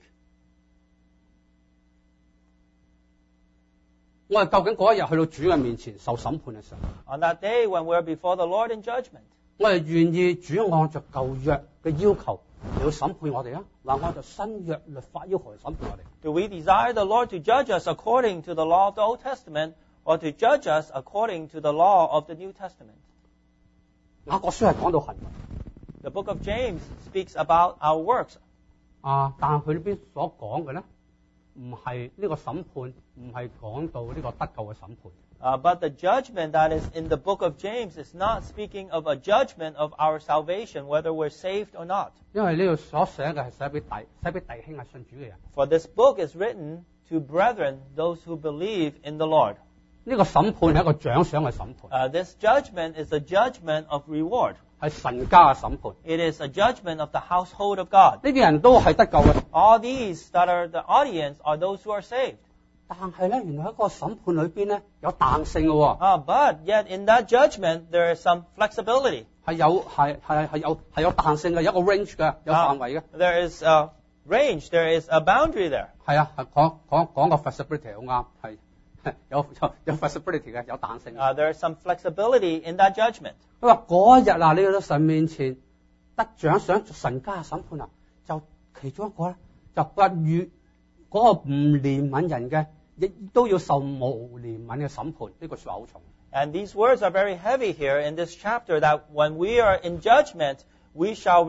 我哋究竟嗰一日去到主嘅面前受審判嘅時候， On that day when we're before the Lord in judgment, 我哋願意主按着舊約嘅要求嚟到審判我哋啊，還按照新約律法要求嚟審判我哋？ do we desire the Lord to judge us according to the law of the Old Testament, or to judge us according to the law of the New Testament? 雅各書係講到行為， The book of James speaks about our works. 但係佢呢邊所講嘅咧， 唔係呢個審判，唔係講到呢個得救嘅審判。 But the judgment that is in the book of James is not speaking of a judgment of our salvation, whether we're saved or not. 因為呢度所寫嘅係寫俾弟兄係信主嘅人。 For this book is written to brethren, those who believe in the Lord. 呢個審判係一個獎賞嘅審判， This judgment is a judgment of reward. 係神家嘅審判。 It is a judgment of the household of God. 呢啲人都係得救嘅， All these that are the audience are those who are saved. 但係咧，原來喺個審判裏邊咧有彈性嘅喎， But yet in that judgment there is some flexibility. 係有彈性嘅，有一個 range 嘅，有範圍嘅。 There is a range, there is a boundary there. 係啊，係講個 flexibility 好啱，係有 flexibility 嘅，有彈性嘅。 There is some flexibility in that judgment. 佢話嗰一日啊，你去到神面前得獎賞神家嘅審判啊，就其中一個咧，就不與嗰個唔憐憫人嘅，亦都要受無憐憫嘅審判。呢個説話好重。 And these words are very heavy here in this chapter, that when we are in judgment, we shall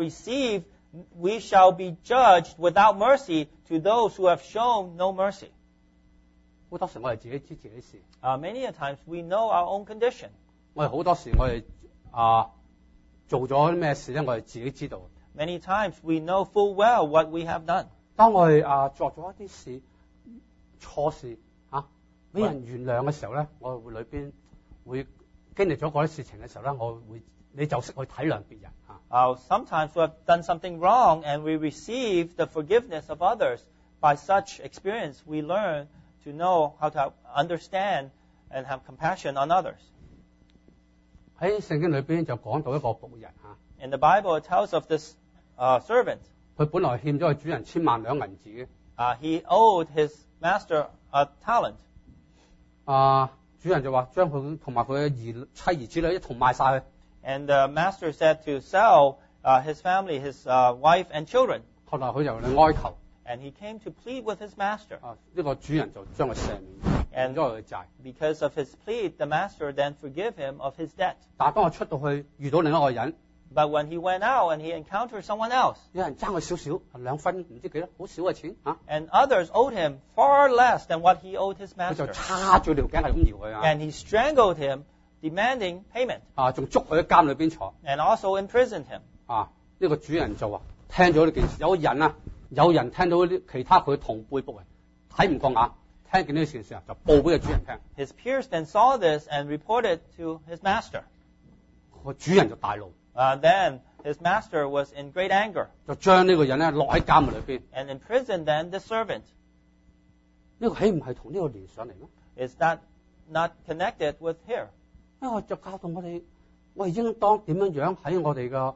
be judged without mercy to those who have shown no mercy. 好多時我哋自己知自己事， Many a times we know our own condition. 我哋好多時我哋做咗啲咩事咧，我哋自己知道。 Many times we know full well what we have done. 當我哋作咗一啲事錯事俾人原諒嘅時候咧，我會裏邊會經歷咗嗰啲事情嘅時候咧，你就識去體諒別人嚇。 Sometimes we have done something wrong and we receive the forgiveness of others. By such experience, we learn to know how to understand and have compassion on others. 喺聖經裏邊就講到一個僕人嚇， In the Bible, it tells of this servant. 佢本來欠咗佢主人10萬兩銀子嘅， He owed his master a talent. 主人就話將佢同埋佢嘅妻兒子女一同賣晒佢。 And the master said to sell his family, his wife and children. 後來佢就嚟哀求， And he came to plead with his master. 呢個主人就將佢赦免，免咗佢嘅債。 Because of his plead, the master then forgive him of his debt. 但係當我出到去遇到另一個人， But when he went out and he encountered someone else, 有人爭佢少少2分唔知幾多，好少嘅錢嚇， and others owed him far less than what he owed his 佢就 master. 叉住條頸係咁搖佢 And he strangled him, demanding payment, 仲捉佢喺監裏邊坐。 and also imprisoned him. 呢個主人就話聽咗呢件事，有人聽到啲其他佢同輩僕人睇唔過眼，聽見呢件事就報俾個主人聽。 His peers then saw this and reported to his master. 個主人就大怒， Then his master was in great anger 就將呢個人咧落喺監裏邊。 and imprisoned then the servant. 呢個豈唔係同呢個連上嚟咩？ Is that not connected with here? 因為就教導我哋應當點樣喺我哋嘅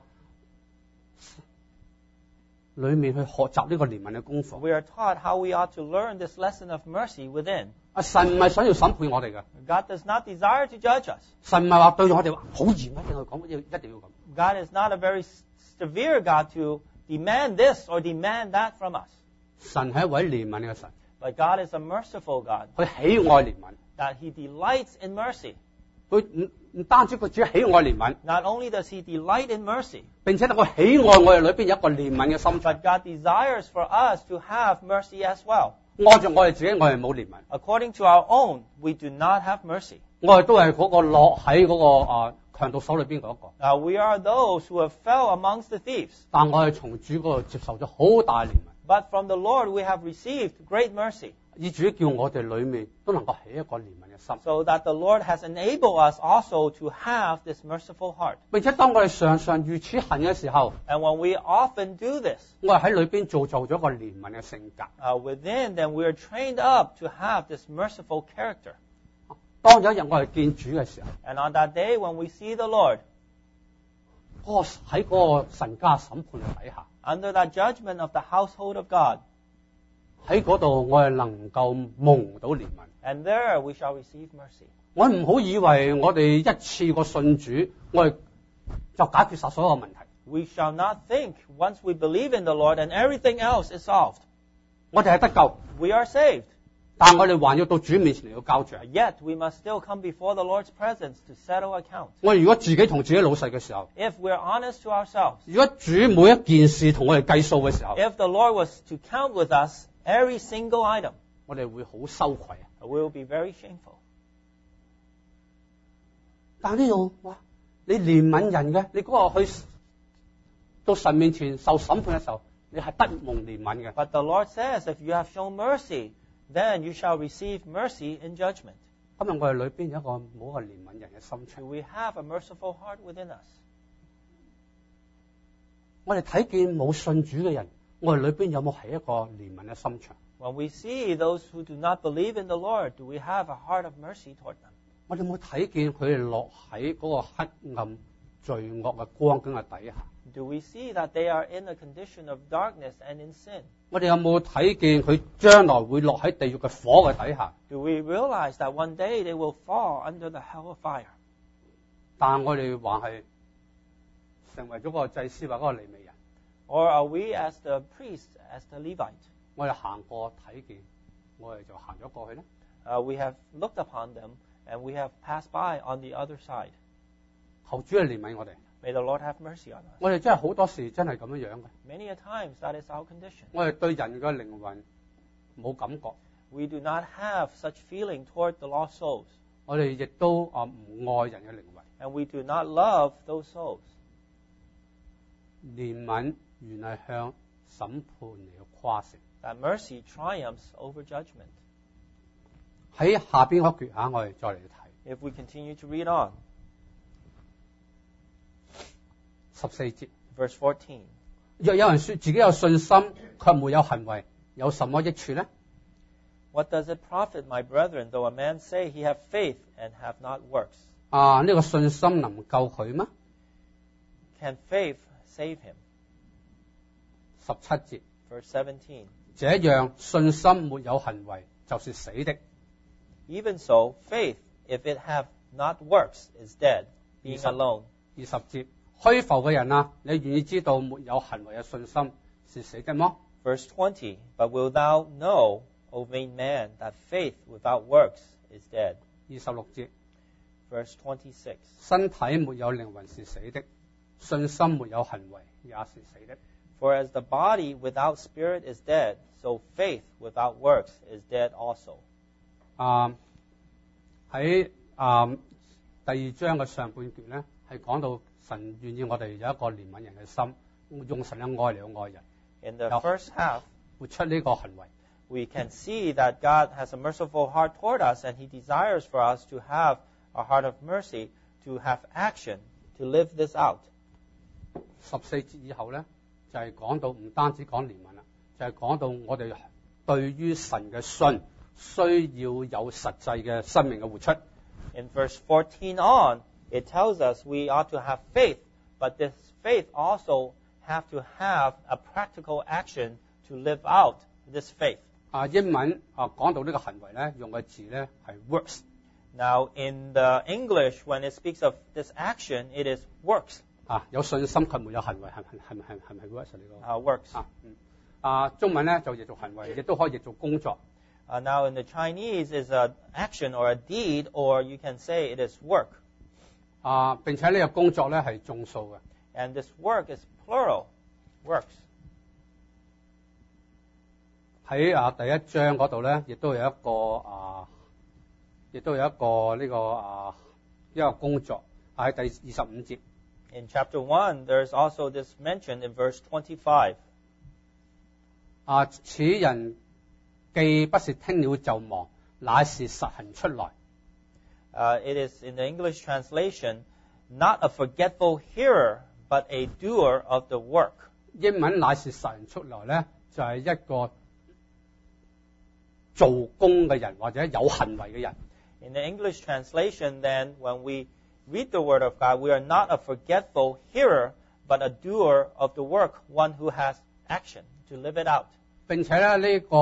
裏面去學習呢個憐憫嘅功課。 We are taught how we ought to learn this lesson of mercy within. 神唔係想要審判我哋嘅， God does not desire to judge us. 神唔係話對我哋話好嚴，一定要講，一定要咁。 God is not a very severe God to demand this or demand that from us. 神係一位憐憫嘅神， But God is a merciful God, 佢喜愛憐憫。 that He delights in mercy. 佢唔單止佢只喜愛憐憫， Not only does He delight in mercy, 並且佢喜愛我哋裏邊有一個憐憫嘅心腸。 but God desires for us to have mercy as well. 按照我哋自己，我哋冇憐憫， According to our own, we do not have mercy. 我哋都係嗰個落喺嗰個強盜手裏邊嗰一個。 We are those who have fell amongst the thieves. 但我哋從主嗰度接受咗好大憐憫， But from the Lord we have received great mercy, 以主叫我哋裏面都能夠起一個憐憫嘅心。 so that the Lord has enabled us also to have this merciful heart. 並且當我哋常常如此行嘅時候， And when we often do this, 我哋喺裏邊造就咗一個憐憫嘅性格。 within, then we are trained up to have this merciful character. 當有一日我哋見主嘅時候， And on that day when we see the Lord, 喺嗰個神家審判嘅底下， under that judgment of the household of God, 喺嗰度我哋能夠蒙到憐憫。 and there we shall receive mercy. 我哋唔好以為我哋一次過信主，我哋就解決晒所有問題。 We shall not think once we believe in the Lord and everything else is solved. 我哋係得救， We are saved. 但我哋還要到主面前嚟到交賬。 Yet we must still come before the Lord's presence to settle account. 我哋如果自己同自己老實嘅時候， If we're honest to ourselves, 如果主每一件事同我哋計數嘅時候， if the Lord was to count with us every single item, 我哋會好羞愧啊！ we will be very shameful. 但呢度哇，你憐憫人嘅，你嗰個去到神面前受審判嘅時候，你係不蒙憐憫嘅。 But the Lord says, if you have shown mercy, then you shall receive mercy in judgment. 今日我哋裏邊有一個冇一個憐憫人嘅心 Do 腸。 we have a merciful heart within us? 我哋睇見冇信主嘅人，我哋裏邊有冇係一個憐憫嘅心腸？ When we see those who do not believe in the Lord, do we have a heart of mercy toward them? 我哋有冇睇見佢哋落喺嗰個黑暗罪惡嘅光景嘅底下？ Do we see that they are in a condition of darkness and in sin? 我哋有冇睇見佢將來會落喺地獄嘅火嘅底下？ Do we realize that one day they will fall under the hell of fire? 但我哋還係成為咗個祭司或嗰個利未人， Or are we as the priest, as the Levite? 我哋行過睇見，我哋就行咗過去咧。 We have looked upon them and we have passed by on the other side. 求主去憐憫我哋。 May the Lord have mercy on us. 我哋真係好多時真係咁樣樣嘅。 Many a times that is our condition. 我哋對人嘅靈魂冇感覺， We do not have such feeling toward the lost souls. 我哋亦都唔愛人嘅靈魂。 And we do not love those souls. 憐憫原係向審判嚟嘅誇勝。 That mercy triumphs over judgment. 喺下邊嗰橛下，我哋再嚟睇 If we continue to read on, 14節。 verse 14. 若有人說自己有信心，卻沒有行為，有什麼益處呢？ What does it profit, my brethren, though a man say he have faith and have not works? 呢個信心能救佢嗎？ Can faith save him? 17節。 Verse 17. 這樣信心沒有行為，就是死的。 Even so, faith, if it have not works, is dead, being alone. 20節。虛浮嘅人啊，你願意知道沒有行為嘅信心是死的麼？ Verse 20. But wilt thou know, O vain man, that faith without works is dead? 26節。 Verse 26. 身體沒有靈魂是死的，信心沒有行為也是死的。 For as the body without spirit is dead, so faith without works is dead also. 喺第二章嘅上半段咧，係講到神願意我哋有一個憐憫人嘅心，用神嘅愛嚟去愛人， In the first half, 活出呢個行為。 we can see that God has a merciful heart toward us, and He desires for us to have a heart of mercy, to have action, to live this out. 14節以後咧，就係講到唔單止講憐憫啦，就係講到我哋對於神嘅信需要有實際嘅生命嘅活出。 In verse 14 on, it tells us we ought to have faith, but this faith also have to have a practical action to live out this faith. 英文講到呢個行為咧，用嘅字咧係 works。 Now, in the English, when it speaks of this action, it is works. 有信心卻沒有行為，係咪 works 呢個？ Works. 中文咧就譯做行為，亦都可以譯做工作。 Now, in the Chinese, is an action or a deed, or you can say it is work. 並且呢個工作咧係眾數嘅。 And this work is plural, works. 喺第一章嗰度咧，亦都有一個一個工作喺第25節。 In chapter 1, there's also this mentioned in verse 25. 此人既不是聽了就忘，乃是實行出來。 It is in the English translation, not a forgetful hearer, but a doer of the work. 英文乃是實行出來咧，就係一個做工嘅人或者有行為嘅人。 In the English translation, then, when we read the Word of God, we are not a forgetful hearer, but a doer of the work, one who has action to live it out. 並且咧呢個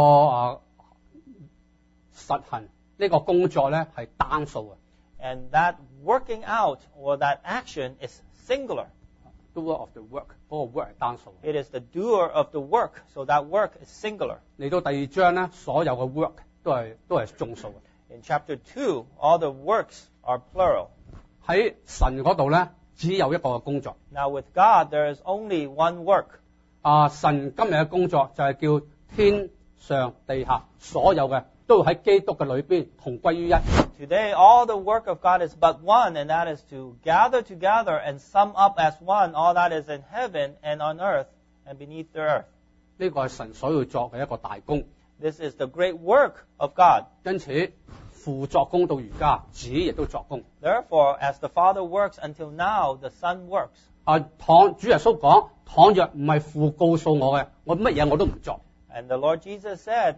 實行呢個工作咧係單數嘅。 And that working out or that action is singular. Doer of the work，嗰個 work 係單數。 It is the doer of the work, so that work is singular. 嚟到第二章咧，所有嘅 work 都係眾數嘅。 In chapter 2, all the works are plural. 喺神嗰度咧，只有一個嘅工作。 Now with God, there is only one work. 神今日嘅工作就係叫天上地下所有嘅都會喺基督嘅裏邊同歸於一。 Today, all the work of God is but one, and that is to gather together and sum up as one all that is in heaven and on earth and beneath the earth. 呢個係神所要作嘅一個大功。 This is the great work of God. 因此父作工到而家，子亦都作工。 Therefore, as the Father works until now, the Son works. 主耶穌講：倘若唔係父告訴我嘅，我乜嘢我都唔作。 And the Lord Jesus said,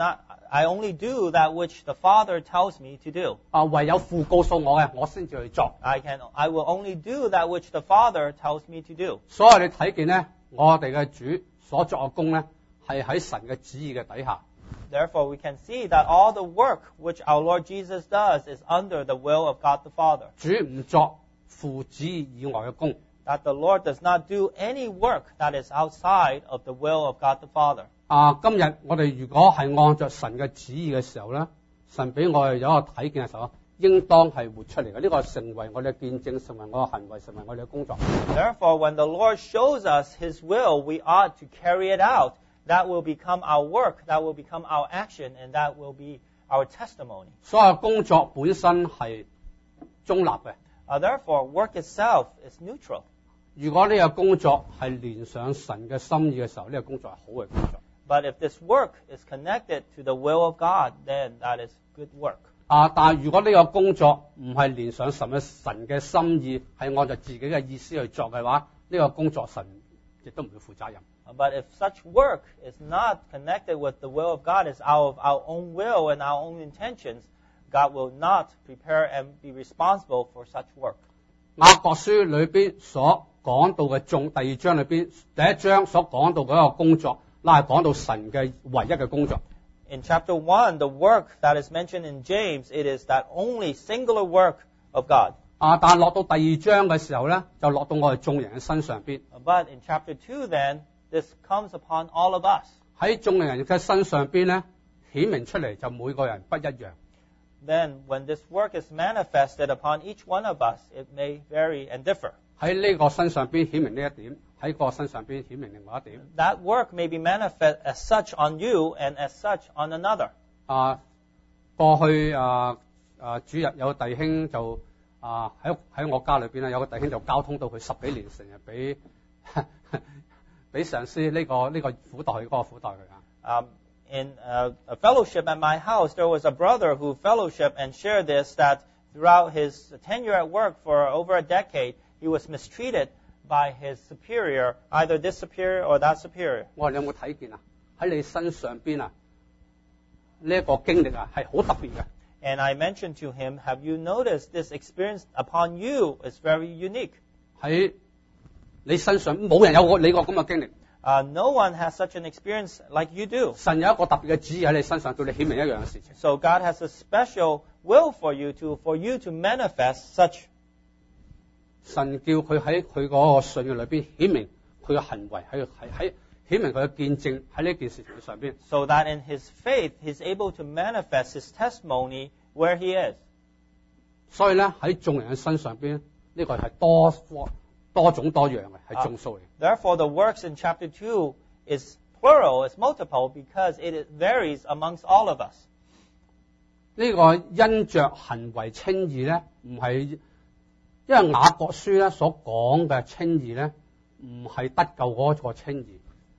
I only do that which the Father tells me to do. 唯有父告訴我嘅，我先至去作。 I will only do that which the Father tells me to do. 所以你睇見咧，我哋嘅主所作嘅工咧，係喺神嘅旨意嘅底下。 Therefore, we can see that all the work which our Lord Jesus does is under the will of God the Father. 主唔作父旨意以外嘅工。 That the Lord does not do any work that is outside of the will of God the Father. 今日我哋如果係按着神嘅旨意嘅時候咧，神俾我哋有一個睇見嘅時候，應當係活出嚟嘅。呢個成為我哋嘅見證，成為我嘅行為，成為我哋嘅工作。 Therefore, when the Lord shows us His will, we ought to carry it out. That will become our work, that will become our action, and that will be our testimony. 所有工作本身係中立嘅。 Therefore, work itself is neutral. 如果呢個工作係連上神嘅心意嘅時候，呢個工作係好嘅工作。 But if this work is connected to the will of God, then that is good work. 但係如果呢個工作唔係連上神嘅心意，係按照自己嘅意思去作嘅話，呢個工作神亦都唔會負責任。 But if such work is not connected with the will of God, is out of our own will and our own intentions, God will not prepare and be responsible for such work. 雅各書裏邊所講到嘅第二章裏邊，第一章所講到嘅一個工作，嗱係講到神嘅唯一嘅工作。 In chapter 1, the work that is mentioned in James, it is that only singular work of God. 但係落到第二章嘅時候咧，就落到我哋眾人嘅身上邊。 But in chapter 2, then, this comes upon all of us. 喺眾人嘅身上邊咧，顯明出嚟就每個人不一樣。 Then, when this work is manifested upon each one of us, it may vary and differ. 喺呢個身上邊顯明呢一點，喺個身上邊顯明另外一點。 That work may be manifest as such on you and as such on another. 過去主日有弟兄就喺我家裏邊咧，有個弟兄就交通到佢10幾年，成日俾俾上司呢個苦待佢，嗰個苦待佢啊。 In a fellowship at my house, there was a brother who fellowship and shared this, that throughout his tenure at work for over a decade, he was mistreated by his superior, either this superior or that superior. 我話你有冇睇見啊？喺你身上邊啊，呢一個經歷啊係好特別嘅。 And I mentioned to him, have you noticed this experience upon you is very unique? 喺你身上冇人有你個咁嘅經歷。 No one has such an experience like you do. 神有一個特別嘅旨意喺你身上，叫你顯明一樣嘅事情。 So God has a special will for you to manifest such. 神叫佢喺佢嗰個信仰裏邊顯明佢嘅行為，喺顯明佢嘅見證喺呢件事情上邊。 So that in his faith, he's able to manifest his testimony where he is. 所以咧喺眾人嘅身上邊，呢個係多種多樣嘅，係眾數嚟。 Therefore, the works in chapter 2 is plural, is multiple, because it varies amongst all of us. 呢個因着行為稱義咧，唔係因為雅各書咧所講嘅稱義咧，唔係得救嗰個稱義。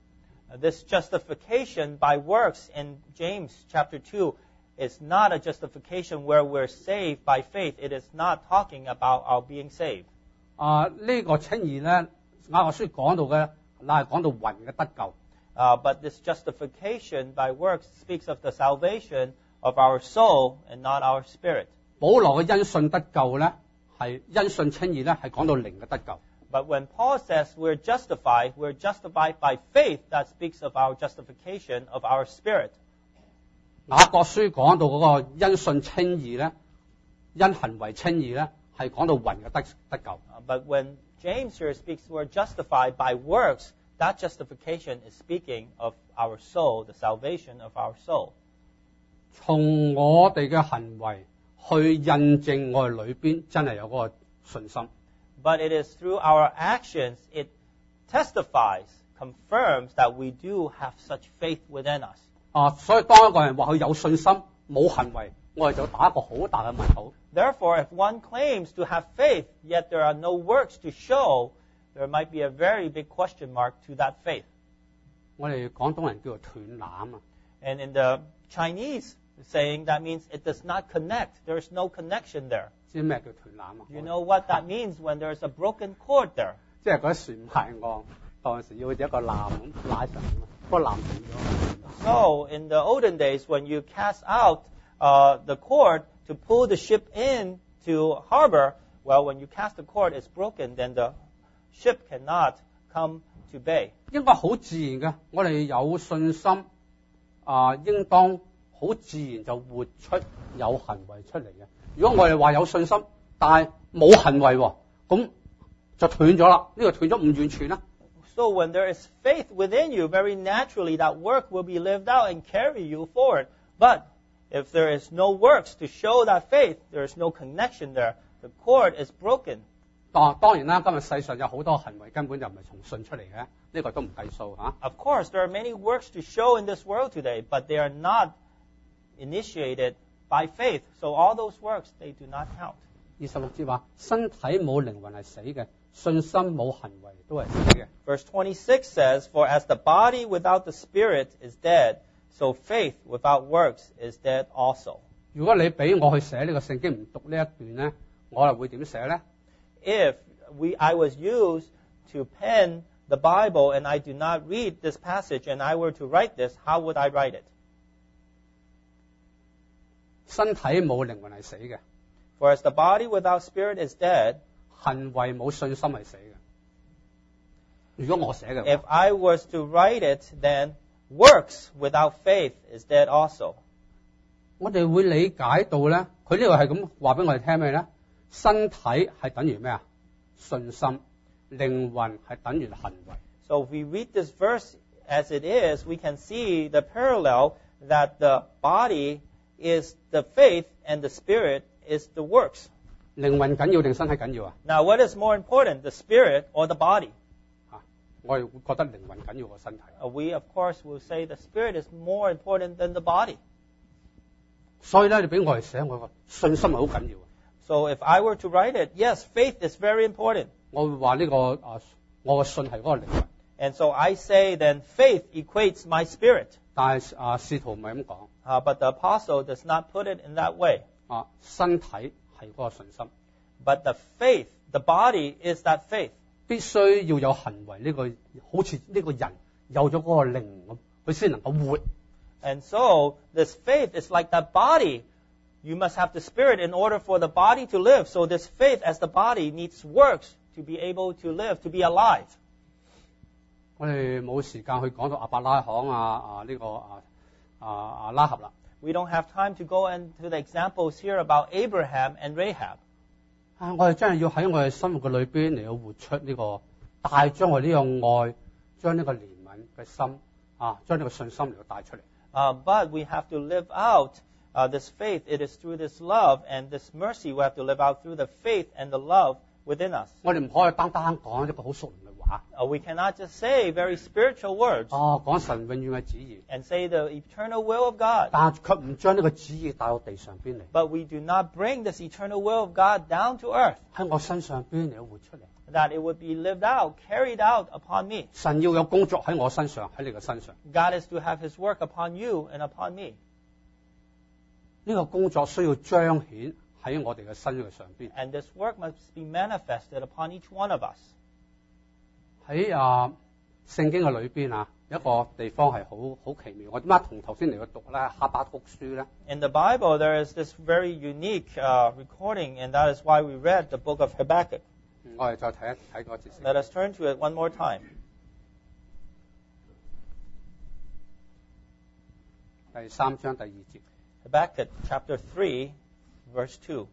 This justification by works in James chapter 2 is not a justification where we're saved by faith. It is not talking about our being saved. 呢個稱義咧，雅各書講到嘅，乃係講到魂嘅得救。 But this justification by works speaks of the salvation of our soul and not our spirit. 保羅嘅因信得救咧，係因信稱義咧，係講到靈嘅得救。 But when Paul says we're justified by faith, that speaks of our justification of our spirit. 雅各書講到嗰個因信稱義咧，因行為稱義咧，係講到魂嘅得救。 But when James here speaks we're justified by works, that justification is speaking of our soul, the salvation of our soul. 從我哋嘅行為去印證我哋裏邊真係有嗰個信心。 But it is through our actions, it testifies, confirms that we do have such faith within us. 所以當一個人話佢有信心冇行為，我哋就打一個好大嘅問號。 Therefore, if one claims to have faith, yet there are no works to show, there might be a very big question mark to that faith. 我哋廣東人叫做斷纜啊！ And in the Chinese saying, that means it does not connect. There's no connection there. 知咩叫斷纜啊？ You know what that means when there's a broken cord there? 即係嗰啲船排岸，當時要好似一個纜咁拉上，個纜斷咗。 So, in the olden days, when you cast out the cord to pull the ship in to harbor, well, when you cast the cord, it's broken, then the ship cannot come to bay. 應該好自然嘅，我哋有信心應當好自然就活出有行為出嚟嘅。如果我哋話有信心，但係冇行為喎，咁就斷咗啦。呢個斷咗唔完全啦。 So when there is faith within you, very naturally that work will be lived out and carry you forward. But if there is no works to show that faith, there is no connection there. The cord is broken. 當然啦，今日世上有好多行為根本就唔係從信出嚟嘅，呢個都唔計數嚇。 Of course, there are many works to show in this world today, but they are not initiated by faith. So all those works, they do not count. 26節話：身體冇靈魂係死嘅，信心冇行為都係死嘅。 Verse 26 says, For as the body without the spirit is dead, so faith without works is dead also. 如果你俾我去寫呢個聖經唔讀呢一段咧，我又會點寫咧？ If I was used to pen the Bible and I do not read this passage and I were to write this, how would I write it? 身體冇靈魂係死嘅， For as the body without spirit is dead, 行為冇信心係死嘅。如果我寫嘅 if 話， I was to write it, then works without faith is dead also. 我哋會理解到咧，佢呢度係咁話俾我哋聽咩咧？身體係等於咩啊？信心，靈魂係等於行為。 So if we read this verse as it is, we can see the parallel that the body is the faith and the spirit is the works. 靈魂緊要定身體緊要啊？ Now, what is more important, the spirit or the body? 我哋會覺得靈魂緊要過身體。 We, of course, will say the spirit is more important than the body. 所以咧，你俾我哋寫，我個信心係好緊要嘅。 So if I were to write it, yes, faith is very important. 我會話呢、我個信係嗰個靈魂， And so I say then faith equates my spirit. 但係使徒唔係咁講。 But the apostle does not put it in that way. 身體係嗰個信心， But the faith, the body is that faith. 必須要有行為呢、個，好似呢個人有咗嗰個靈咁，佢先能夠活。 And so this faith is like that body. You must have the spirit in order for the body to live. So this faith as the body needs works to be able to live, to be alive. 我哋冇時間去講到亞伯拉罕拉合啦。 We don't have time to go into the examples here about Abraham and Rahab. 我哋真係要喺我哋生活嘅裏邊嚟到活出呢、個，帶將我哋呢個愛，將呢個憐憫嘅心將呢個信心嚟到帶出嚟。 But we have to live out this faith. It is through this love and this mercy we have to live out through the faith and the love within us. 我哋唔可以單單講一個好屬靈嘅話。 We cannot just say very spiritual words 講神永遠嘅旨意， and say the eternal will of God. 但卻唔將呢個旨意帶到地上邊嚟， But we do not bring this eternal will of God down to earth, 喺我身上邊嚟到活出嚟。 that it would be lived out, carried out upon me. 神要有工作喺我身上，喺你嘅身上。 God is to have His work upon you and upon me. 呢個工作需要彰顯喺我哋嘅身嘅上邊。 And this work must be manifested upon each one of us. 喺聖經嘅裏邊有一個地方係好奇妙。我點解同頭先嚟到讀咧哈巴谷書咧？ In the Bible, there is this very unique recording, and that is why we read the book of Habakkuk. 我哋再睇一睇嗰節先。 Let us turn to it one more time. 第3章第2節。 Habakkuk chapter 3, verse 2.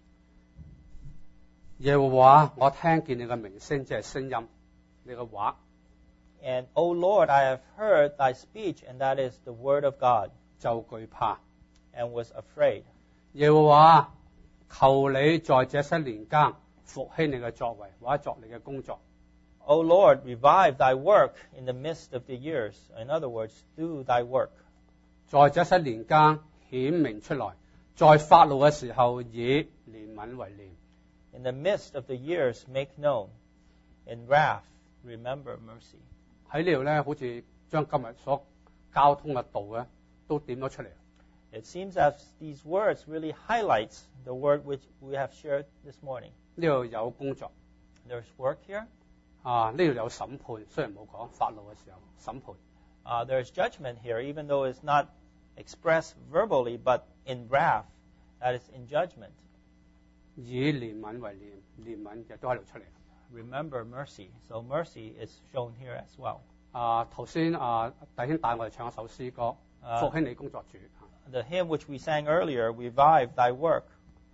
耶和華，我聽見你嘅名聲，即係聲音，你嘅話。 And, O Lord, I have heard thy speech, and that is the word of God, 就懼怕。 and was afraid. 耶和華，求你在這些年間復興你嘅作為，或者作你嘅工作。 O Lord, revive thy work in the midst of the years. In other words, do thy work. 在這些年間顯明出來，在發怒嘅時候以憐憫為念。 In the midst of the years, make known. In wrath, remember mercy. 喺呢度咧，好似將今日所交通嘅道咧，都點咗出嚟。 It seems as these words really highlights the word which we have shared this morning. 呢度有工作， There's work here. 呢度有審判，雖然冇講發怒嘅時候審判。 There's judgment here, even though it's not expressed verbally, but in wrath, that is in judgment. 以憐憫為念，憐憫亦都喺度出嚟。 Remember mercy. So mercy is shown here as well. 頭先弟兄帶我哋唱一首詩歌，復興你工作主。 The hymn which we sang earlier, Revive Thy Work,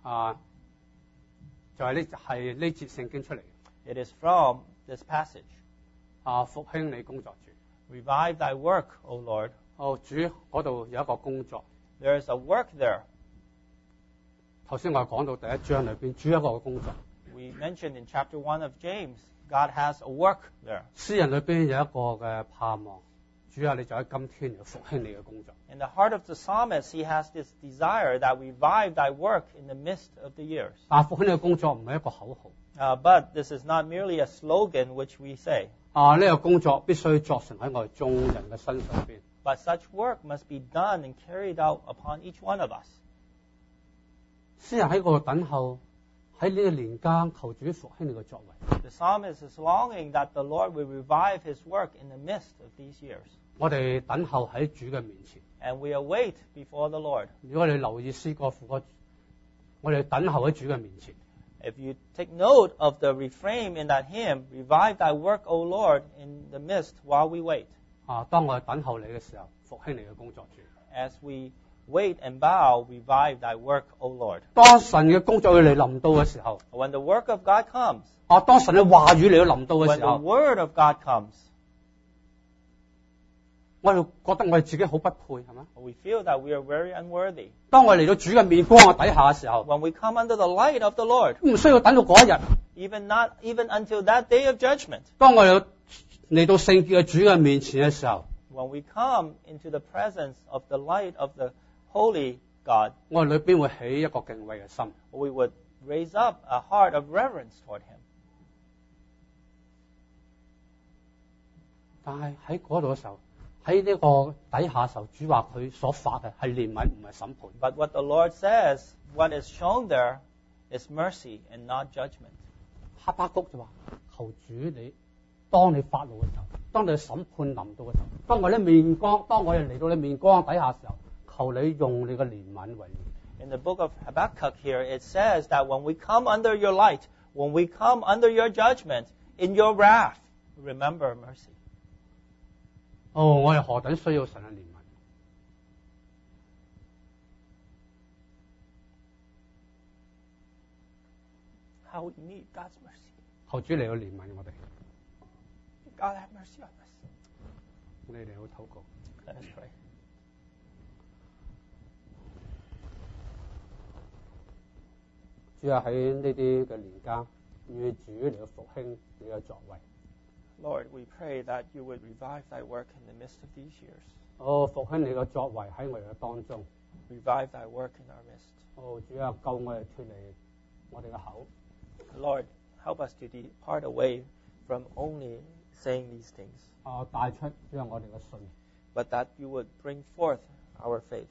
就係呢節聖經出嚟。 it is from this passage. 復興你工作主。 Revive Thy Work, O Lord. 主嗰度有一個工作。 There is a work there. 頭先我講到第一章裏邊，主有一個工作。 We mentioned in chapter 1 of James, God has a work there. 詩人裏邊有一個嘅盼望，主啊，你就喺今天要復興你嘅工作。 In the heart of the psalmist, he has this desire that revive Thy work in the midst of the years. 但復興你嘅工作唔係一個口號。 But this is not merely a slogan which we say. 呢個工作必須作成喺我哋眾人嘅身上邊。 But such work must be done and carried out upon each one of us. 詩人喺嗰度等候，喺呢個年間求主復興你嘅作為。 The psalmist is longing that the Lord will revive His work in the midst of these years. 我哋等候喺主嘅面前。 And we await before the Lord. 如果你留意詩歌副歌，我哋等候喺主嘅面前。 If you take note of the refrain in that hymn, Revive Thy work, O Lord, in the midst while we wait. 當我哋等候你嘅時候，復興你嘅工作主。 As we wait and bow, revive Thy work, O Lord. 當神嘅工作要嚟臨到嘅時候， When the work of God comes, 當神嘅話語嚟到臨到嘅 when 時 the 候， word of God comes, 我哋覺得我哋自己好不配，係咪？ we feel that we are very unworthy. 當我哋嚟到主嘅面光嘅底下嘅時候， When we come under the light of the Lord, 唔需要等到嗰一日。 even until that day of judgment, 當我哋嚟到聖潔嘅主嘅面前嘅時候， when we come into the presence of the light of the holy God, 我哋裏邊會起一個敬畏嘅心。 we would raise up a heart of reverence toward Him. 但係喺嗰度嘅時候，喺呢個底下嘅時候，主話佢所發嘅係憐憫，唔係審判。 But what the Lord says, what is shown there, is mercy and not judgment. 哈巴谷就話：求主你，當你發怒嘅時候，當你審判臨到嘅時候，當我哋嚟到你面光底下嘅時候，求你用你嘅憐憫為念。 In the book of Habakkuk here, it says that when we come under your light, when we come under your judgment, in your wrath, remember mercy. 我哋何等需要神嘅憐憫！ How we need God's mercy. 求主嚟到憐憫我哋。 God have mercy on us. 你哋好禱告。 Let us pray. 主啊，喺呢啲嘅年間，與主嚟到復興你嘅作為。 Lord, we pray that you would revive thy work in the midst of these years. 復興你嘅作為喺我哋嘅當中。 Revive thy work in our midst. 主啊，救我哋脱離我哋嘅口。 Lord, help us to depart away from only saying these things, 帶出主啊我哋嘅信。 but that you would bring forth our faith.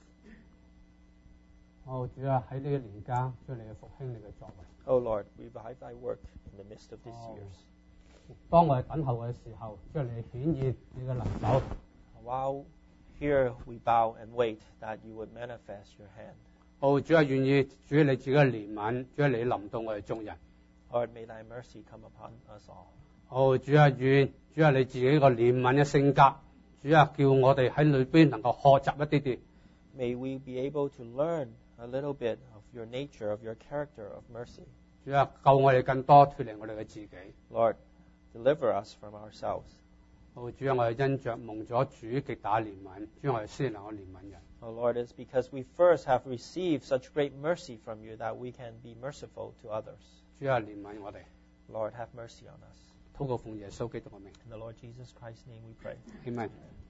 主啊，喺呢個年間，主你嘅復興你嘅作為。 Oh Lord, revive thy work in the midst of these years. 當我哋等候嘅時候，主你顯現你嘅能手。 While here we bow and wait that you would manifest your hand. 主啊，願意主你自己嘅憐憫，主你臨到我哋眾人。 Lord, may thy mercy come upon us all. 主啊，主啊，你自己個憐憫嘅性格，主啊，叫我哋喺裏邊能夠學習一啲啲。 May we be able to learn a little bit of your nature, of your character of mercy. 主啊，救我哋更多脱離我哋嘅自己。 Lord, deliver us from ourselves. 主啊，我哋因着蒙咗主極大憐憫，主我哋先能夠憐憫人。 Oh Lord, it's because we first have received such great mercy from you that we can be merciful to others. 主啊，憐憫我哋。 Lord, have mercy on us. 禱告奉耶穌基督嘅名。 In the Lord Jesus Christ's name we pray. Amen.